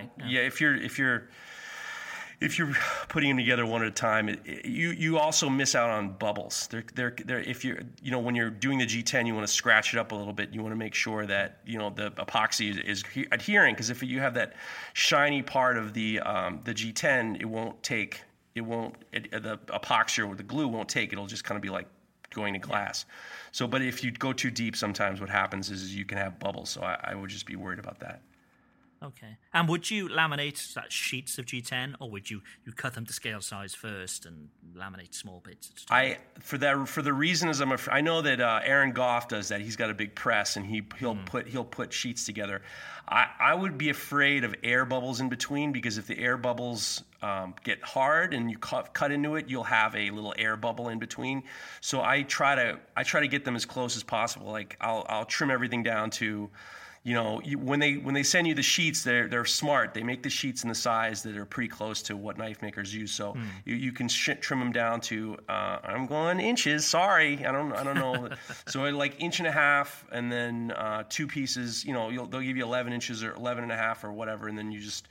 if you're putting them together one at a time, you also miss out on bubbles. They're if when you're doing the G10, you want to scratch it up a little bit. You want to make sure that the epoxy is adhering, because if you have that shiny part of the G10, the epoxy or the glue won't take. It'll just kind of be like going to glass. So, but if you go too deep, sometimes what happens is you can have bubbles. So I would just be worried about that. Okay. And would you laminate sheets of G10, or would you cut them to scale size first and laminate small bits? For the reason is I know that Aaron Goff does that. He's got a big press, and he'll put sheets together. I would be afraid of air bubbles in between, because if the air bubbles get hard and you cut into it, you'll have a little air bubble in between. So I try to get them as close as possible. Like I'll trim everything down to, when they send you the sheets, they're smart. They make the sheets in the size that are pretty close to what knife makers use. So you can trim them down to I'm going inches. Sorry, I don't know. So like 1.5 inches, and then 2 pieces. They'll give you 11 inches or 11.5 or whatever, and then you just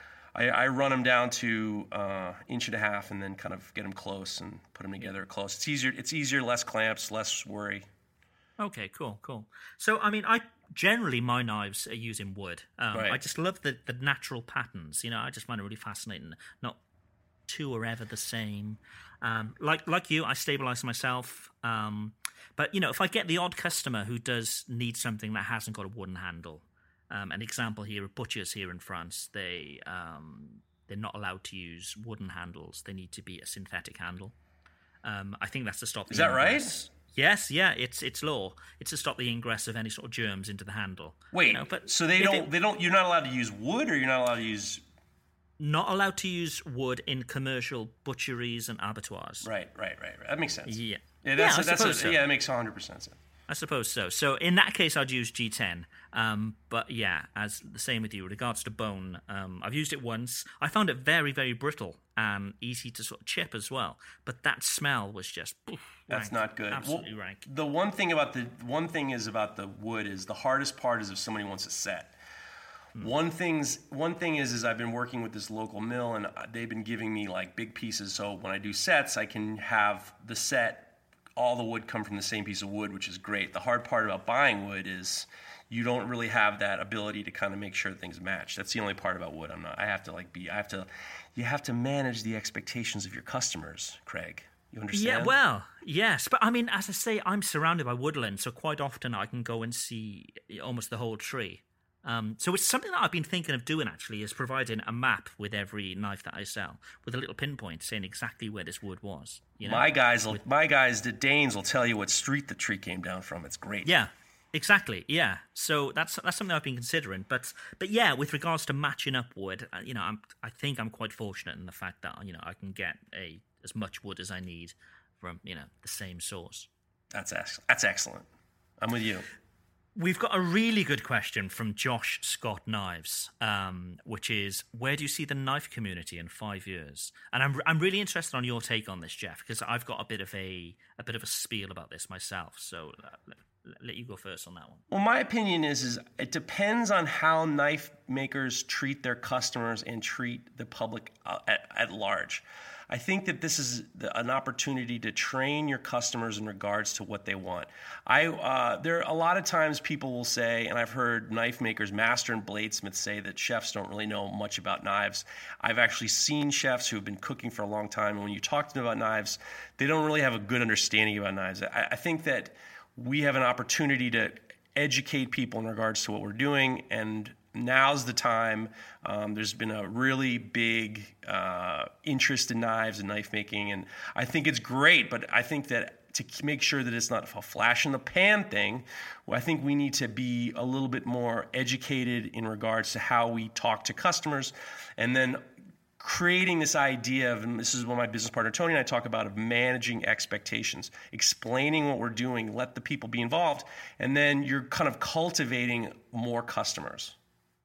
I run them down to 1.5 inches, and then kind of get them close and put them together close. It's easier, less clamps, less worry. Okay, cool. So, generally my knives are using wood. Right. I just love the natural patterns. I just find it really fascinating. Not 2 are ever the same. Like you, I stabilize myself. But if I get the odd customer who does need something that hasn't got a wooden handle, an example here, butchers here in France, they're not allowed to use wooden handles. They need to be a synthetic handle. I think that's to stop. Is that right? Yes, it's law. It's to stop the ingress of any sort of germs into the handle. Wait, so they don't. You're not allowed to use wood, or you're not allowed to use. Not allowed to use wood in commercial butcheries and abattoirs. Right. That makes sense. Yeah. Yeah, that makes 100% sense. I suppose so. So in that case, I'd use G10. But as the same with you, with regards to bone, I've used it once. I found it very, very brittle and easy to sort of chip as well. But that smell was just that's rank. not good. Absolutely rank. The one thing about the wood is the hardest part is if somebody wants a set. One thing is I've been working with this local mill, and they've been giving me like big pieces. So when I do sets, I can have the set. All the wood come from the same piece of wood, which is great. The hard part about buying wood is you don't really have that ability to kind of make sure things match. That's the only part about wood. You have to manage the expectations of your customers, Craig. You understand? Yeah, well, yes. But as I say, I'm surrounded by woodland, so quite often I can go and see almost the whole tree. So it's something that I've been thinking of doing, actually, is providing a map with every knife that I sell, with a little pinpoint saying exactly where this wood was. My guys, the Danes will tell you what street the tree came down from. It's great. Yeah, Exactly. Yeah. So that's something I've been considering. But yeah, with regards to matching up wood, I think I'm quite fortunate in the fact that I can get as much wood as I need from the same source. That's excellent. I'm with you. We've got a really good question from Josh Scott Knives, which is, where do you see the knife community in 5 years? And I'm really interested on your take on this, Jeff, because I've got a bit of a spiel about this myself. So let you go first on that one. Well, my opinion is it depends on how knife makers treat their customers and treat the public at large. I think that this is an opportunity to train your customers in regards to what they want. There are a lot of times people will say, and I've heard knife makers, master and bladesmiths say that chefs don't really know much about knives. I've actually seen chefs who have been cooking for a long time, and when you talk to them about knives, they don't really have a good understanding about knives. I think that we have an opportunity to educate people in regards to what we're doing, and now's the time. There's been a really big interest in knives and knife making, and I think it's great, but I think that to make sure that it's not a flash in the pan thing, I think we need to be a little bit more educated in regards to how we talk to customers, and then creating this idea of, and this is what my business partner Tony and I talk about, of managing expectations, explaining what we're doing, let the people be involved, and then you're kind of cultivating more customers.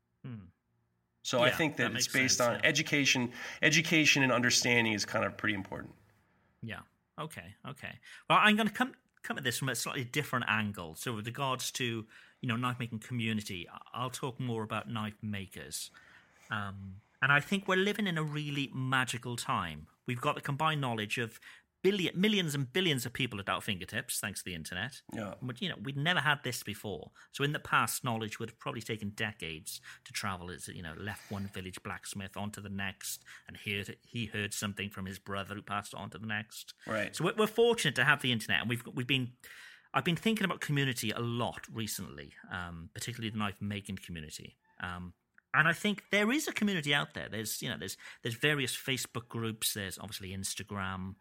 So I think that it's based on education and understanding is kind of pretty important. Yeah. Okay. Well, I'm going to come at this from a slightly different angle. So with regards to, knife making community, I'll talk more about knife makers. And I think we're living in a really magical time. We've got the combined knowledge of millions and billions of people at our fingertips, thanks to the internet. Yeah. But, we'd never had this before. So in the past, knowledge would have probably taken decades to travel. As left one village blacksmith onto the next, and he heard something from his brother who passed it on to the next. Right. So we're fortunate to have the internet, and I've been thinking about community a lot recently, particularly the knife making community. And I think there is a community out there. There's various Facebook groups. There's obviously Instagram,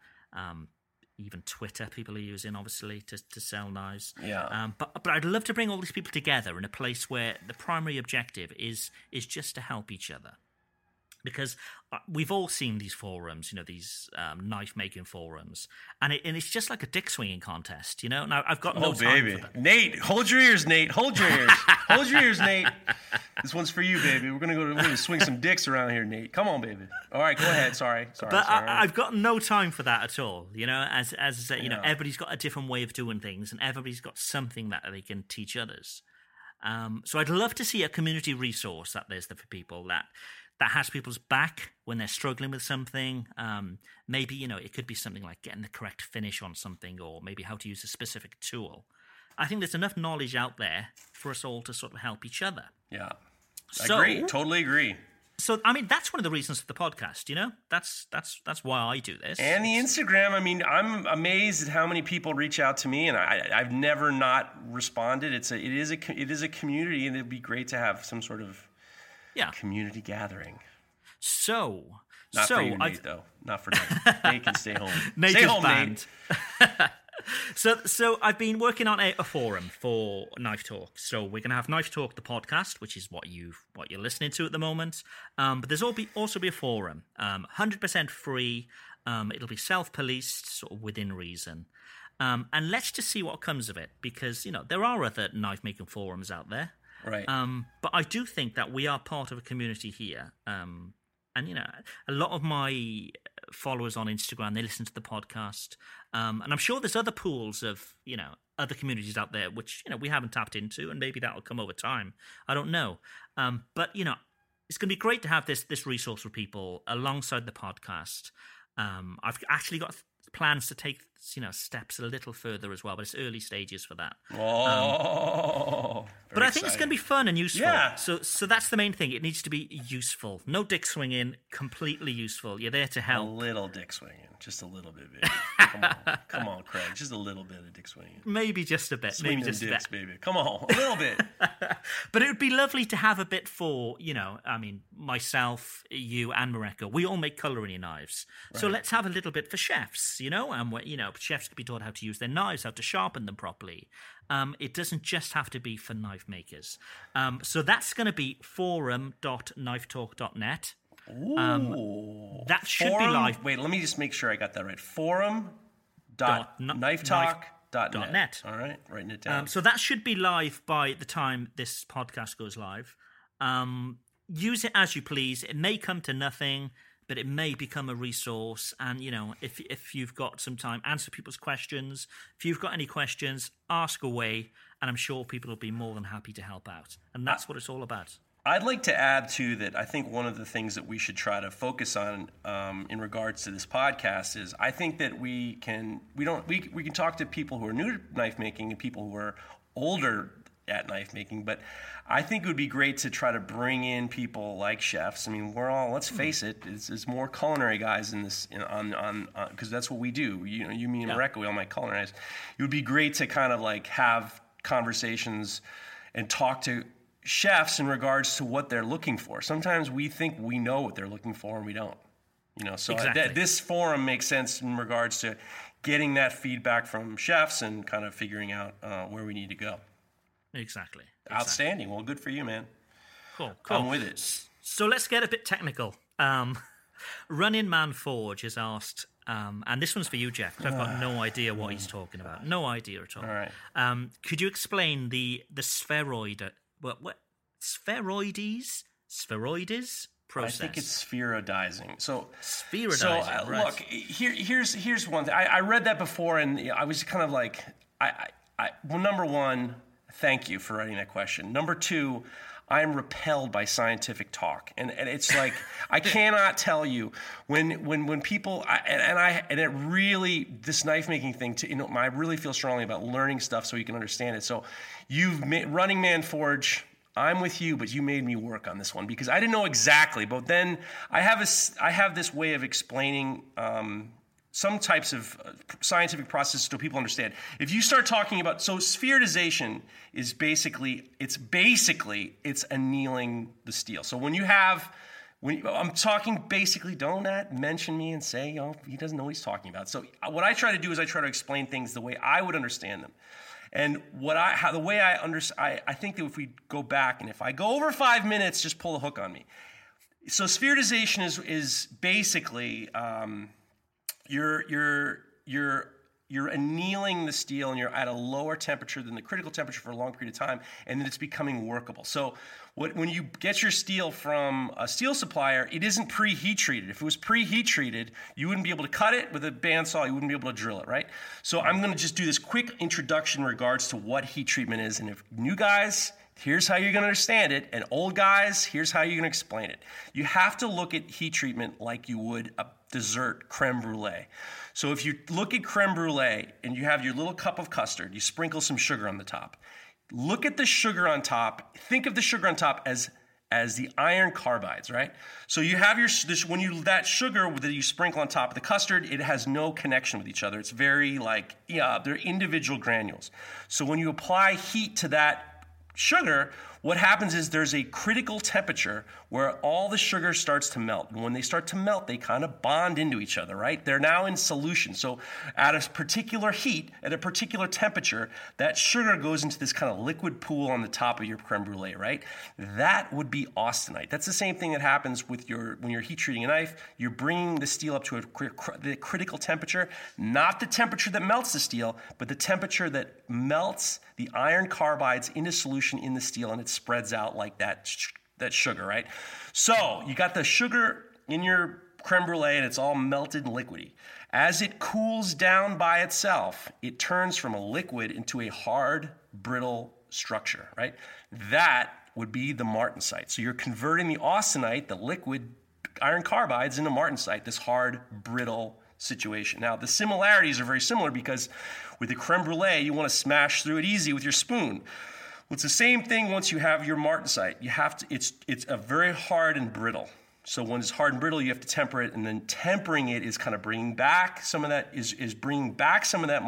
even Twitter. People are using obviously to sell knives. Yeah. But I'd love to bring all these people together in a place where the primary objective is just to help each other. Because we've all seen these forums, these knife-making forums, and it's just like a dick swinging contest, Now I've got no time for that. Nate, hold your ears, Nate. Hold your ears. Hold your ears, Nate. This one's for you, baby. We're gonna swing some dicks around here, Nate. Come on, baby. All right, go ahead. Sorry. But I've got no time for that at all. As I say, everybody's got a different way of doing things, and everybody's got something that they can teach others. So I'd love to see a community resource that there's there for people that has people's back when they're struggling with something. Maybe, it could be something like getting the correct finish on something, or maybe how to use a specific tool. I think there's enough knowledge out there for us all to sort of help each other. Yeah. Agree. Totally agree. So, that's one of the reasons for the podcast, That's why I do this. And the Instagram, I'm amazed at how many people reach out to me, and I've never not responded. It is a community, and it'd be great to have some sort of community gathering. Not for you, Nate, though. Not for Nate. Nate can stay home. Nate stay is home, banned. Nate. So I've been working on a forum for Knife Talk. So we're going to have Knife Talk, the podcast, which is what you're listening to at the moment. But there's also be a forum, 100% free. It'll be self-policed, sort of within reason. And let's just see what comes of it, because there are other knife making forums out there. Right. But I do think that we are part of a community here. And, a lot of my followers on Instagram, they listen to the podcast. And I'm sure there's other pools of, other communities out there, which, we haven't tapped into, and maybe that'll come over time. I don't know. But, it's going to be great to have this resource for people alongside the podcast. I've actually got plans to take steps a little further as well, but it's early stages for that. But I think it's going to be fun and useful. Yeah. So that's the main thing. It needs to be useful. No dick swinging. Completely useful. You're there to help. A little dick swinging, just a little bit, baby. Come on, Craig. Just a little bit of dick swinging. Maybe just a bit. Swing maybe just dicks, a bit, baby. Come on, a little bit. But it would be lovely to have a bit for myself, you, and Mareko. We all make culinary knives, so let's have a little bit for chefs. And chefs can be taught how to use their knives, how to sharpen them properly. It doesn't just have to be for knife makers. So that's going to be forum.knifetalk.net. Ooh. That should be live. Wait, let me just make sure I got that right. Forum.knifetalk.net. All right, writing it down. So that should be live by the time this podcast goes live. Use it as you please. It may come to nothing, but it may become a resource. And, if you've got some time, answer people's questions. If you've got any questions, ask away. And I'm sure people will be more than happy to help out. And that's what it's all about. I'd like to add, too, that I think one of the things that we should try to focus on in regards to this podcast is I think that we can talk to people who are new to knife making and people who are older at knife making, but I think it would be great to try to bring in people like chefs. I mean, we're all, let's face it, it's more culinary guys in this, because that's what we do. You, me, and Mareka, we all make culinary guys. It would be great to kind of like have conversations and talk to chefs in regards to what they're looking for. Sometimes we think we know what they're looking for and we don't. So Exactly. This forum makes sense in regards to getting that feedback from chefs and kind of figuring out where we need to go. Exactly. Outstanding. Well, good for you, man. Cool. I'm with it. So let's get a bit technical. Running Man Forge has asked, and this one's for you, Jeff, because I've got no idea what he's talking about. No idea at all. All right. Could you explain the spheroid... What spheroides process? I think it's spheroidizing. So spheroidizing. Right. Look, here's one thing. I read that before, and I was kind of like, well, number one, thank you for writing that question. Number two, I'm repelled by scientific talk, and it's like I cannot tell you when people and it really, this knife making thing. I really feel strongly about learning stuff so you can understand it. So Running Man Forge. I'm with you, but you made me work on this one because I didn't know exactly. But then I have this way of explaining some types of scientific processes so people understand. If you start talking about, spheroidization is basically it's annealing the steel. So I'm talking basically, don't mention me and say, he doesn't know what he's talking about. So what I try to do is I try to explain things the way I would understand them. And I think that if we go back and if I go over 5 minutes, just pull the hook on me. So spheroidization is basically you're annealing the steel and you're at a lower temperature than the critical temperature for a long period of time, and then it's becoming workable. So when you get your steel from a steel supplier, it isn't pre-heat treated. If it was pre-heat treated, you wouldn't be able to cut it with a bandsaw. You wouldn't be able to drill it, right? So I'm going to just do this quick introduction in regards to what heat treatment is. And if new guys, here's how you're going to understand it. And old guys, here's how you're going to explain it. You have to look at heat treatment like you would a dessert creme brulee. So if you look at creme brulee and you have your little cup of custard, you sprinkle some sugar on the top. Look at the sugar on top. Think of the sugar on top as the iron carbides, right? So you have that sugar that you sprinkle on top of the custard, it has no connection with each other. It's very they're individual granules. So when you apply heat to that sugar, what happens is there's a critical temperature where all the sugar starts to melt. And when they start to melt, they kind of bond into each other, right? They're now in solution. So at a particular heat, at a particular temperature, that sugar goes into this kind of liquid pool on the top of your creme brulee, right? That would be austenite. That's the same thing that happens when you're heat treating a knife. You're bringing the steel up to the critical temperature, not the temperature that melts the steel, but the temperature that melts the iron carbides into solution in the steel, and it spreads out like that sugar, right? So you got the sugar in your creme brulee and it's all melted and liquidy. As it cools down by itself, it turns from a liquid into a hard, brittle structure, right? That would be the martensite. So you're converting the austenite, the liquid iron carbides, into martensite, this hard, brittle situation. Now, the similarities are very similar because with the creme brulee, you want to smash through it easy with your spoon. Well, it's the same thing once you have your martensite. It's a very hard and brittle. So when it's hard and brittle, you have to temper it, and then tempering it is kind of bringing back some of that is bringing back some of that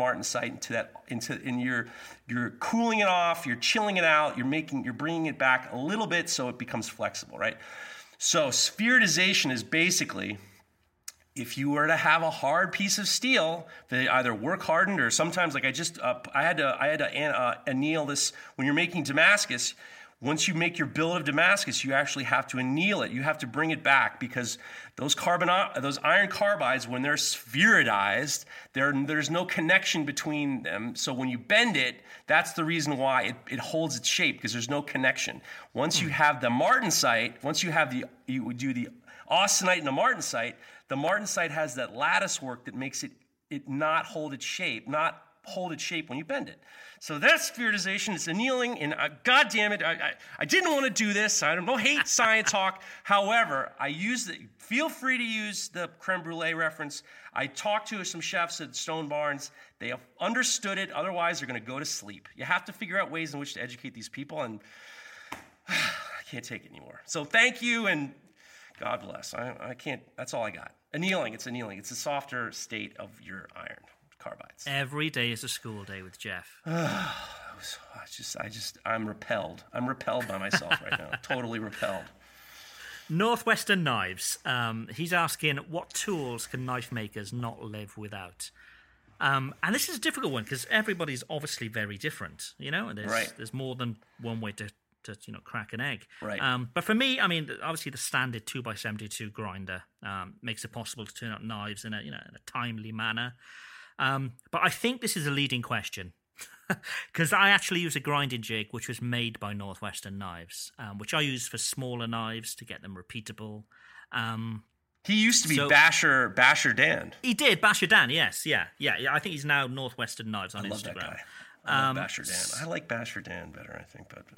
martensite you're cooling it off, you're chilling it out, you're bringing it back a little bit so it becomes flexible, right? So spheroidization is basically if you were to have a hard piece of steel that either work hardened or sometimes, like I had to anneal this when you're making Damascus. Once you make your billet of Damascus, you actually have to anneal it. You have to bring it back because those iron carbides, when they're spheroidized, there's no connection between them. So when you bend it, that's the reason why it holds its shape, because there's no connection. Once you have the martensite, you do the austenite and the martensite has that lattice work that makes it not hold its shape when you bend it. So that's spheroidization. It's annealing, and God damn it, I didn't want to do this. I don't hate science talk. However, feel free to use the creme brulee reference. I talked to some chefs at Stone Barns. They have understood it. Otherwise, they're going to go to sleep. You have to figure out ways in which to educate these people, and I can't take it anymore. So thank you, and God bless. I can't. That's all I got. Annealing. It's annealing. It's a softer state of your iron carbides. Every day is a school day with Jeff. I'm repelled. I'm repelled by myself right now. Totally repelled. Northwestern Knives. He's asking, what tools can knife makers not live without? And this is a difficult one because everybody's obviously very different. There's more than one way to crack an egg. Right. But for me, I mean, obviously the standard 2x72 grinder makes it possible to turn out knives in a timely manner. But I think this is a leading question because I actually use a grinding jig which was made by Northwestern Knives, which I use for smaller knives to get them repeatable. He used to be Basher Dan. He did, Basher Dan, yes. Yeah. I think he's now Northwestern Knives on Instagram. Love that guy. I love Basher Dan. I like Basher Dan better, I think. But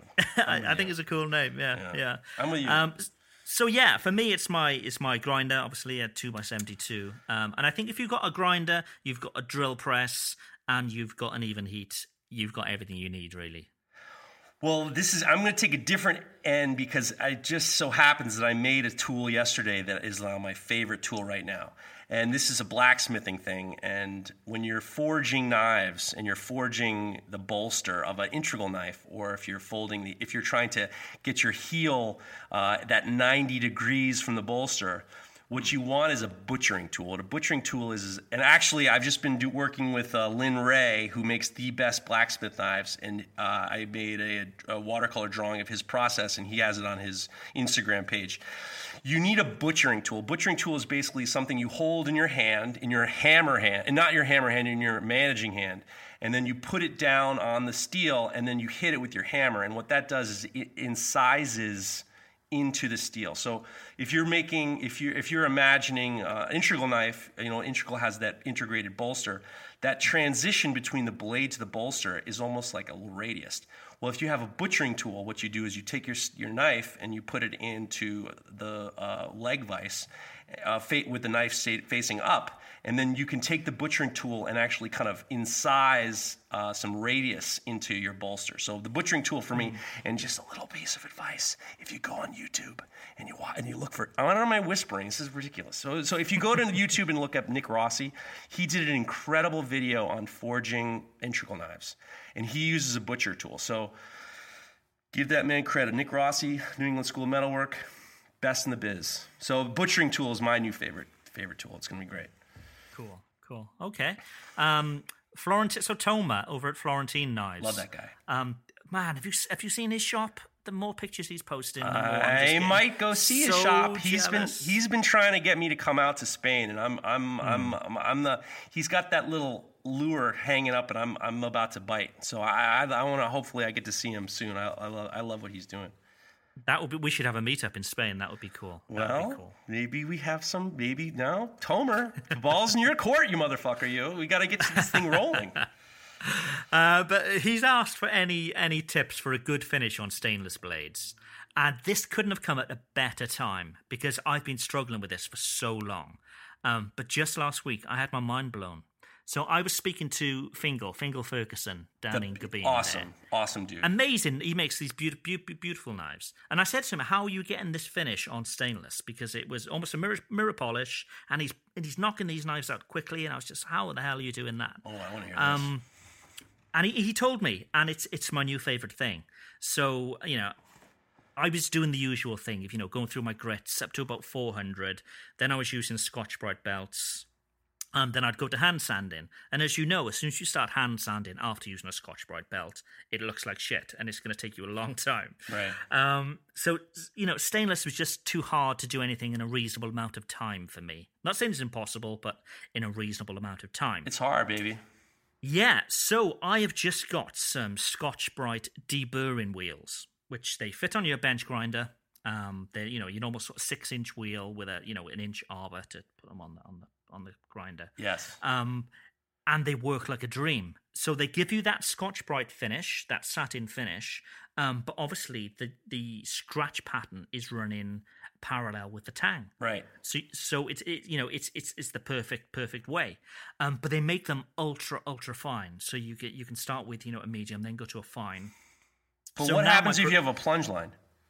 I think it's a cool name, yeah. I'm with you. So yeah, for me, it's my grinder, obviously a 2x72, and I think if you've got a grinder, you've got a drill press, and you've got an even heat, you've got everything you need, really. Well, I'm going to take a different end because it just so happens that I made a tool yesterday that is now my favorite tool right now. And this is a blacksmithing thing. And when you're forging knives and you're forging the bolster of an integral knife, or if you're if you're trying to get your heel that 90 degrees from the bolster, what you want is a butchering tool. What a butchering tool is, and actually I've just been working with Lynn Ray, who makes the best blacksmith knives, and I made a watercolor drawing of his process, and he has it on his Instagram page. You need a butchering tool. Butchering tool is basically something you hold in your hand, in your hammer hand, and not your hammer hand, in your managing hand, and then you put it down on the steel, and then you hit it with your hammer, and what that does is it incisors into the steel. So if you're imagining integral knife, integral has that integrated bolster. That transition between the blade to the bolster is almost like a little radius. Well, if you have a butchering tool, what you do is you take your knife and you put it into the leg vise with the knife facing up, and then you can take the butchering tool and actually kind of incise some radius into your bolster. So the butchering tool for me, and just a little piece of advice, if you go on YouTube and you look for, I don't know, my whispering, this is ridiculous. So if you go to YouTube and look up Nick Rossi, he did an incredible video on forging integral knives, and he uses a butcher tool. So give that man credit. Nick Rossi, New England School of Metalwork, best in the biz. So butchering tool is my new favorite tool. It's going to be great. Cool. Okay. So Toma over at Florentine Knives. Love that guy. Man, have you seen his shop? The more pictures he's posting, the more I might go see his shop. Jealous. He's been trying to get me to come out to Spain, and he's got that little lure hanging up, and I'm about to bite. So I want to. Hopefully, I get to see him soon. I love what he's doing. We should have a meetup in Spain. That would be cool. Maybe we have some. Maybe no, Tomer, the ball's in your court, you motherfucker. We got to get this thing rolling. But he's asked for any tips for a good finish on stainless blades, and this couldn't have come at a better time because I've been struggling with this for so long. But just last week, I had my mind blown. So I was speaking to Fingal Ferguson down in Gabine. Awesome dude. Amazing. He makes these beautiful knives. And I said to him, how are you getting this finish on stainless? Because it was almost a mirror polish, and he's knocking these knives out quickly, and I was just, how the hell are you doing that? Oh, I want to hear this. And he told me, and it's my new favorite thing. So, I was doing the usual thing, going through my grits up to about 400. Then I was using Scotch-Brite belts. Then I'd go to hand sanding. And as you know, as soon as you start hand sanding after using a Scotch-Brite belt, it looks like shit, and it's going to take you a long time. Right. So, stainless was just too hard to do anything in a reasonable amount of time for me. Not saying it's impossible, but in a reasonable amount of time. It's hard, baby. Yeah, so I have just got some Scotch-Brite deburring wheels, which they fit on your bench grinder. They're, your normal sort of 6-inch wheel with an inch arbor to put them on the grinder. Yes. And they work like a dream. So they give you that Scotch-Brite finish, that satin finish, but obviously the scratch pattern is running parallel with the tang. Right. So it's the perfect way. But they make them ultra fine. So you can start with a medium, then go to a fine. But so what happens if you have a plunge line?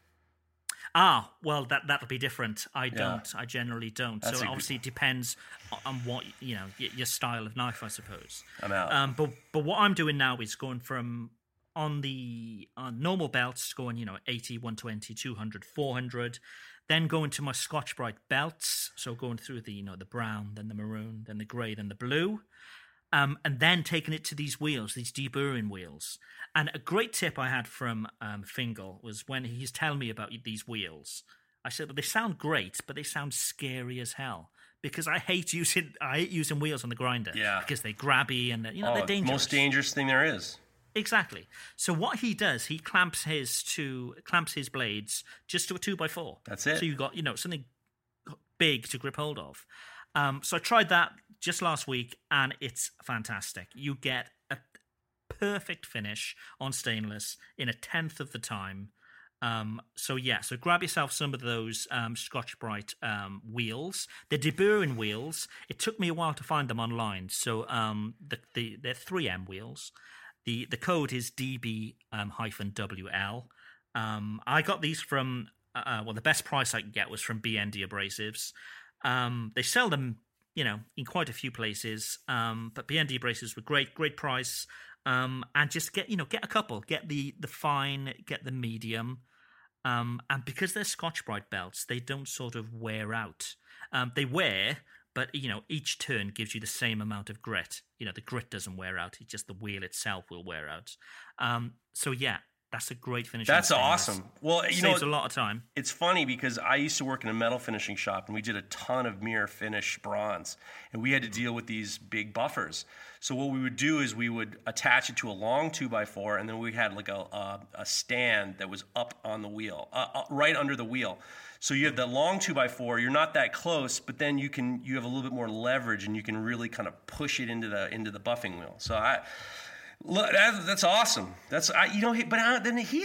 Well, that'll be different. I generally don't. That's so obviously it depends on what, your style of knife, I suppose. I'm out. But what I'm doing now is going from on normal belts, going, 80, 120, 200, 400, then going to my Scotch-Brite belts. So going through the brown, then the maroon, then the grey, then the blue. And then taking it to these wheels, these deburring wheels. And a great tip I had from Fingal was when he's telling me about these wheels. I said, well, they sound great, but they sound scary as hell. Because I hate using wheels on the grinder. Yeah. Because they're grabby and they're dangerous. Most dangerous thing there is. Exactly. So what he does, he clamps his blades just to a 2x4. That's it. So you've got something big to grip hold of. So I tried that just last week, and it's fantastic. You get a perfect finish on stainless in 1/10 of the time. So grab yourself some of those Scotch-Brite wheels. They're deburring wheels. It took me a while to find them online. So they're 3M wheels. The code is DB-WL. I got these from the best price I could get was from BND Abrasives. They sell them, in quite a few places. But BND Abrasives were great price. And just get a couple. Get the fine, get the medium. And because they're Scotch-Brite belts, they don't sort of wear out. They wear, but each turn gives you the same amount of grit. The grit doesn't wear out. It's just the wheel itself will wear out. That's a great finish. That's awesome. Well, saves a lot of time. It's funny because I used to work in a metal finishing shop, and we did a ton of mirror finish bronze, and we had to deal with these big buffers. So what we would do is we would attach it to a long 2x4, and then we had like a stand that was up on the wheel, right under the wheel. So you have the long 2x4. You're not that close, but then you have a little bit more leverage, and you can really kind of push it into the buffing wheel. So look, that's awesome. Then he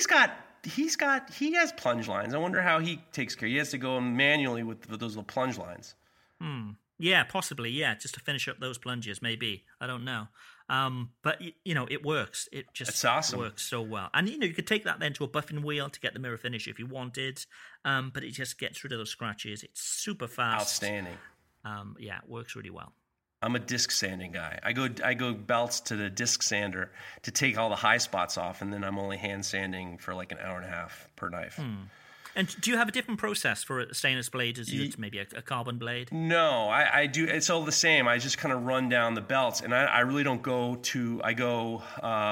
has plunge lines. I wonder how he takes care. He has to go manually with those little plunge lines. Yeah, possibly. Yeah, just to finish up those plunges, maybe. I don't know. But it works. It just awesome. Works so well. And you could take that then to a buffing wheel to get the mirror finish if you wanted. But it just gets rid of those scratches. It's super fast. Outstanding. It works really well. I'm a disc sanding guy. I go belts to the disc sander to take all the high spots off, and then I'm only hand sanding for like an hour and a half per knife. And do you have a different process for a stainless blade as you would maybe a carbon blade? No, I do. It's all the same. I just kind of run down the belts, and I really don't go to. I go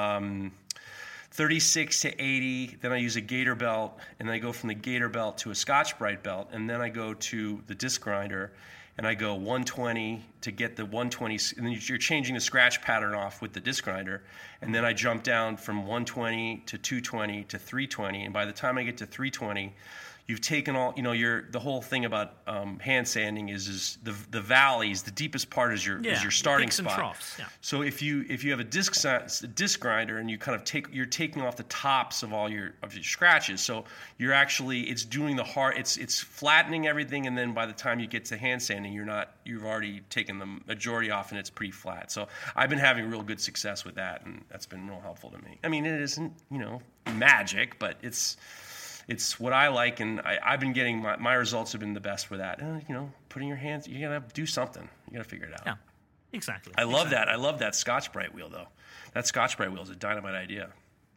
36 to 80. Then I use a gator belt, and then I go from the gator belt to a Scotch-Brite belt, and then I go to the disc grinder. And I go 120 to get the 120, and then you're changing the scratch pattern off with the disc grinder. And then I jump down from 120 to 220 to 320. And by the time I get to 320, you've taken all, the whole thing about hand sanding is the valleys, the deepest part is your starting spot. And troughs, yeah. So if you have a disc grinder and you kind of you're taking off the tops of all your scratches, so you're actually it's doing the hard, it's flattening everything, and then by the time you get to hand sanding, you've already taken the majority off and it's pretty flat. So I've been having real good success with that, and that's been real helpful to me. I mean, it isn't magic, but it's what I like, and I've been getting my results have been the best with that. Putting your hands, you gotta do something. You gotta figure it out. Yeah, exactly. I love that. I love that Scotch-Brite wheel though. That Scotch-Brite wheel is a dynamite idea.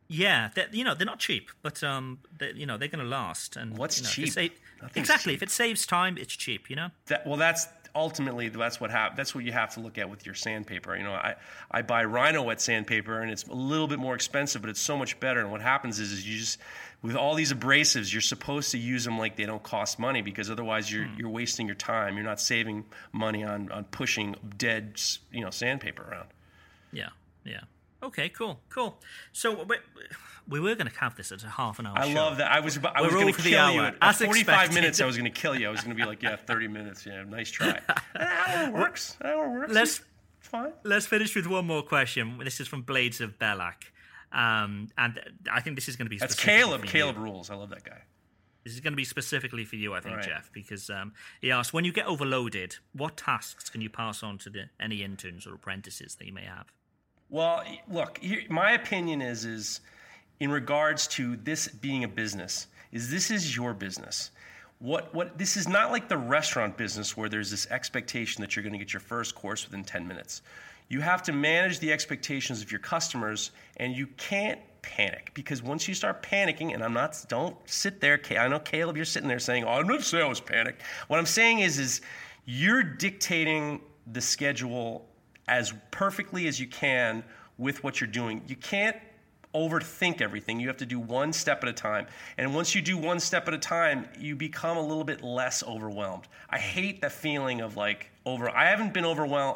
Yeah, they're not cheap, but they're going to last. And What's cheap? Exactly. Cheap. If it saves time, it's cheap. That's ultimately that's what That's what you have to look at with your sandpaper. I buy Rhino wet sandpaper, and it's a little bit more expensive, but it's so much better. And what happens is you just, with all these abrasives, you're supposed to use them like they don't cost money, because otherwise you're wasting your time. You're not saving money on pushing dead sandpaper around. Yeah. Okay, cool. So we were going to have this at a half an hour show. I love that. I was going to kill you. At 45 minutes, I was going to kill you. I was going to be like, 30 minutes. Yeah, nice try. An hour works. It's fine. Let's finish with one more question. This is from Blades of Belak. And I think this is going to be That's Caleb. Caleb rules. I love that guy. This is going to be specifically for you, I think, right. Jeff, because he asked, when you get overloaded, what tasks can you pass on to any interns or apprentices that you may have? Well, look, my opinion is in regards to this being a business, this is your business. What this is not like the restaurant business where there's this expectation that you're going to get your first course within 10 minutes. You have to manage the expectations of your customers, and you can't panic, because once you start panicking, and don't sit there. I know, Caleb, you're sitting there saying, "Oh, I'm not saying I was panicked." What I'm saying is you're dictating the schedule as perfectly as you can with what you're doing. You can't overthink everything. You have to do one step at a time. And once you do one step at a time, you become a little bit less overwhelmed. I hate that feeling of I haven't been overwhelmed.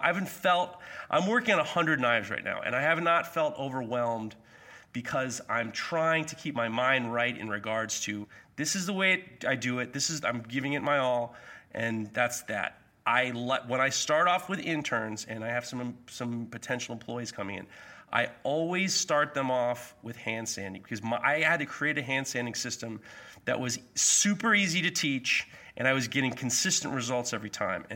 I'm working on 100 knives right now, and I have not felt overwhelmed, because I'm trying to keep my mind right in regards to, this is the way I do it. I'm giving it my all, and that's that. When I start off with interns, and I have some potential employees coming in, I always start them off with hand sanding, because I had to create a hand sanding system that was super easy to teach, and I was getting consistent results every time.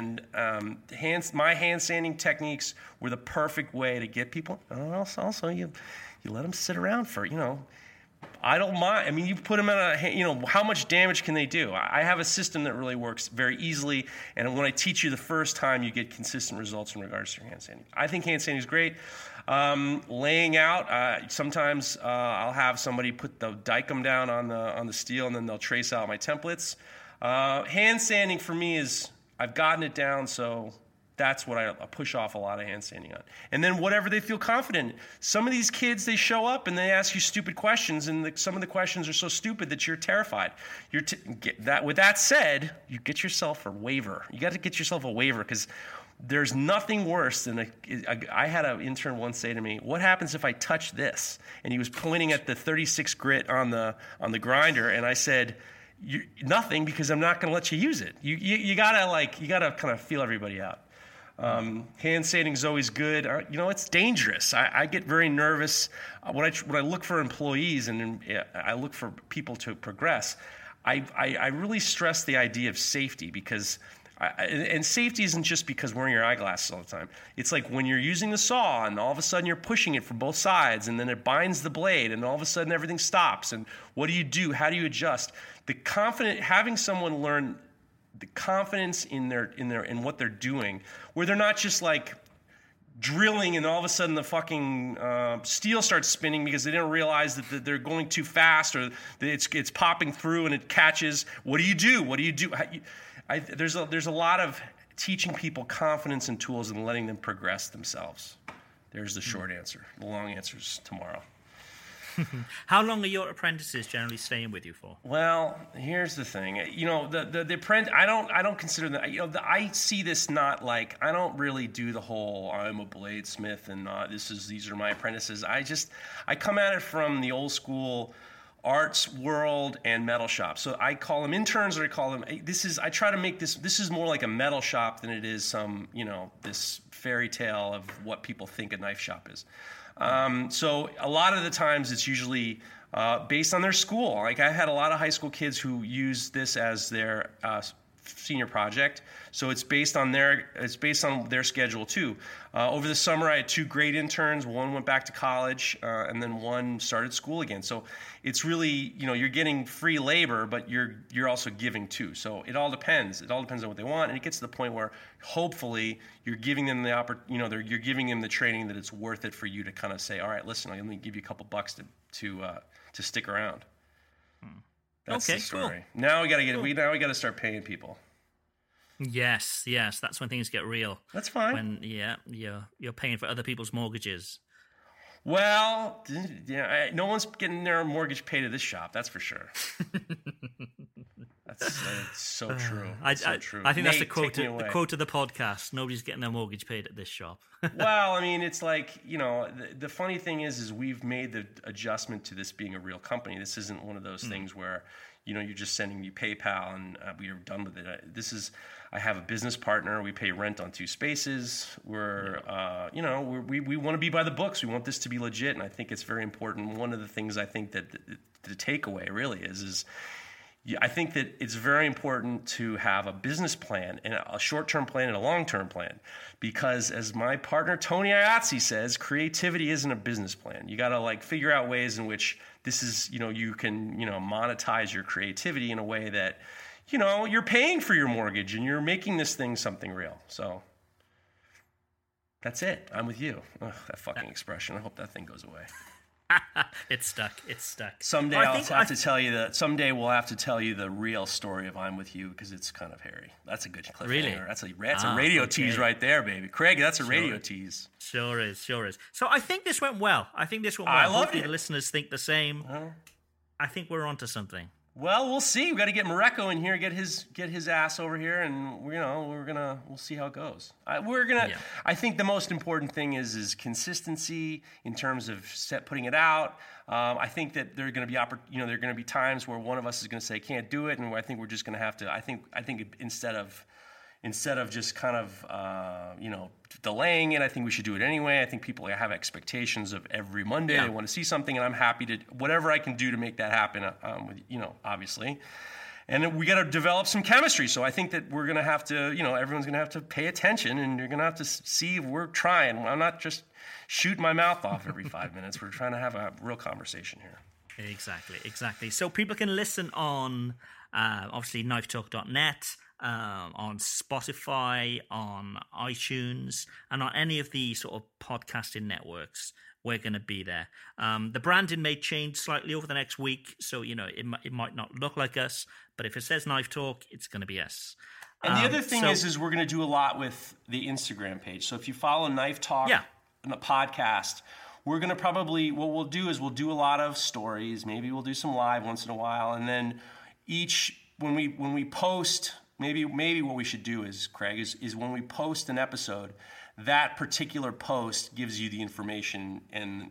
My hand sanding techniques were the perfect way to get people. Also, you let them sit around for, I don't mind. I mean, you put them in how much damage can they do? I have a system that really works very easily, and when I teach you the first time, you get consistent results in regards to your hand sanding. I think hand sanding is great. Laying out, sometimes I'll have somebody put the Dykem down on the steel, and then they'll trace out my templates. Hand sanding for me is, I've gotten it down, so that's what I push off a lot of hand sanding on. And then whatever they feel confident in. Some of these kids, they show up and they ask you stupid questions, and some of the questions are so stupid that you're terrified. With that said, you get yourself a waiver. You got to get yourself a waiver, because there's nothing worse than I had an intern once say to me, "What happens if I touch this?" And he was pointing at the 36 grit on the grinder, and I said, "Nothing, because I'm not going to let you use it." You gotta kind of feel everybody out. Hand sanding is always good. It's dangerous. I get very nervous when I look for employees, and I look for people to progress. I really stress the idea of safety, because and safety isn't just because wearing your eyeglasses all the time. It's like when you're using the saw, and all of a sudden you're pushing it from both sides, and then it binds the blade, and all of a sudden everything stops. And what do you do? How do you adjust? Having someone learn the confidence in what they're doing, where they're not just like drilling and all of a sudden the fucking steel starts spinning because they didn't realize that they're going too fast, or that it's popping through and it catches. What do you do? There's a lot of teaching people confidence and tools and letting them progress themselves. There's the short answer. The long answer is tomorrow. How long are your apprentices generally staying with you for? Well, here's the thing. The apprentice. I don't consider that. I see this not like, I don't really do the whole I'm a bladesmith and these are my apprentices. I come at it from the old school arts world and metal shop. So I call them interns, or I call them. I try to make this. This is more like a metal shop than it is some this fairy tale of what people think a knife shop is. So a lot of the times it's usually based on their school. Like I had a lot of high school kids who use this as their senior project. So it's based on their schedule too. Over the summer, I had 2 great interns. One went back to college, and then one started school again. So it's really, you're getting free labor, but you're also giving too. So it all depends. It all depends on what they want, and it gets to the point where hopefully you're giving them you're giving them the training that it's worth it for you to kind of say, all right, listen, I'm going to give you a couple bucks to stick around. That's the story. Cool. Now we got to start paying people. Yes, that's when things get real. That's fine. When you're paying for other people's mortgages. Well, no one's getting their mortgage paid at this shop. That's for sure. That's so true. So true. I think Nate, that's the quote of the podcast. Nobody's getting their mortgage paid at this shop. Well, I mean, it's like, the funny thing is we've made the adjustment to this being a real company. This isn't one of those things where, you're just sending me PayPal and we are done with it. I have a business partner. We pay rent on 2 spaces. we want to be by the books. We want this to be legit. And I think it's very important. One of the things I think that the takeaway really is I think that it's very important to have a business plan and a short-term plan and a long-term plan, because as my partner Tony Iazzi says, creativity isn't a business plan. You got to figure out ways in which this is, you can, monetize your creativity in a way that, you're paying for your mortgage and you're making this thing something real. So that's it. I'm with you. Ugh, that fucking expression. I hope that thing goes away. It's stuck. Someday Someday we'll have to tell you the real story of I'm With You, because it's kind of hairy. That's a good cliffhanger. Really? That's a radio tease right there, baby. Craig, that's a radio tease. Sure is. So I think this went well. I loved Hopefully it. The listeners think the same. I think we're onto something. Well, we'll see. We got to get Mareko in here, get his ass over here, and we'll see how it goes. I think the most important thing is consistency in terms of putting it out. I think that there are going to be times where one of us is going to say can't do it, and I think we're just going to have to. I think instead of just kind of delaying it, I think we should do it anyway. I think people have expectations of every Monday. They want to see something, and I'm happy to whatever I can do to make that happen. Obviously, and then we got to develop some chemistry. So I think that we're going to have to, everyone's going to have to pay attention, and you're going to have to see if we're trying. I'm not just shooting my mouth off every 5 minutes. We're trying to have a real conversation here. Exactly. So people can listen on obviously knifetalk.net. On Spotify, on iTunes, and on any of the sort of podcasting networks. We're going to be there. The branding may change slightly over the next week, so it might not look like us, but if it says Knife Talk, it's going to be us. And the other thing is we're going to do a lot with the Instagram page. So if you follow Knife Talk in the podcast, we're going to probably, what we'll do is we'll do a lot of stories. Maybe we'll do some live once in a while, and then when we post. Maybe what we should do is, Craig, is when we post an episode, that particular post gives you the information, and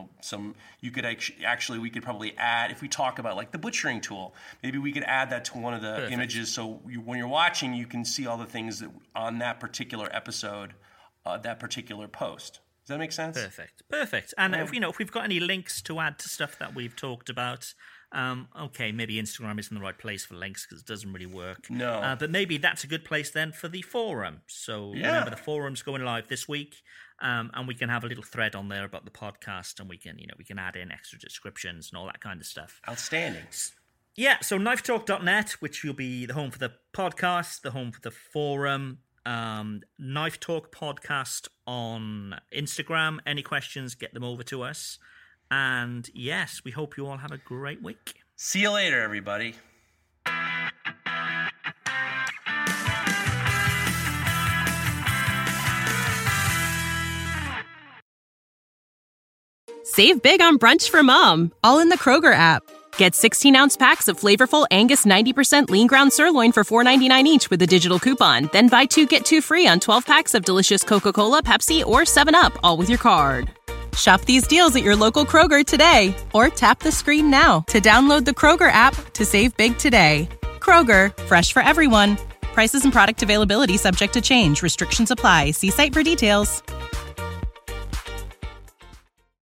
you could actually we could probably add, if we talk about the butchering tool, maybe we could add that to one of the images, so when you're watching, you can see all the things that on that particular episode, that particular post. Does that make sense? Perfect. And if we've got any links to add to stuff that we've talked about. Okay, maybe Instagram isn't the right place for links because it doesn't really work. No. But maybe that's a good place then for the forum. So remember, the forum's going live this week, and we can have a little thread on there about the podcast, and we can add in extra descriptions and all that kind of stuff. Outstanding. Yeah, so knifetalk.net, which will be the home for the podcast, the home for the forum. Knife Talk Podcast on Instagram. Any questions, get them over to us. And yes, we hope you all have a great week. See you later, everybody. Save big on brunch for mom, all in the Kroger app. Get 16-ounce packs of flavorful Angus 90% lean ground sirloin for $4.99 each with a digital coupon. Then buy 2, get 2 free on 12 packs of delicious Coca-Cola, Pepsi, or 7-Up, all with your card. Shop these deals at your local Kroger today, or tap the screen now to download the Kroger app to save big today. Kroger, fresh for everyone. Prices and product availability subject to change. Restrictions apply. See site for details.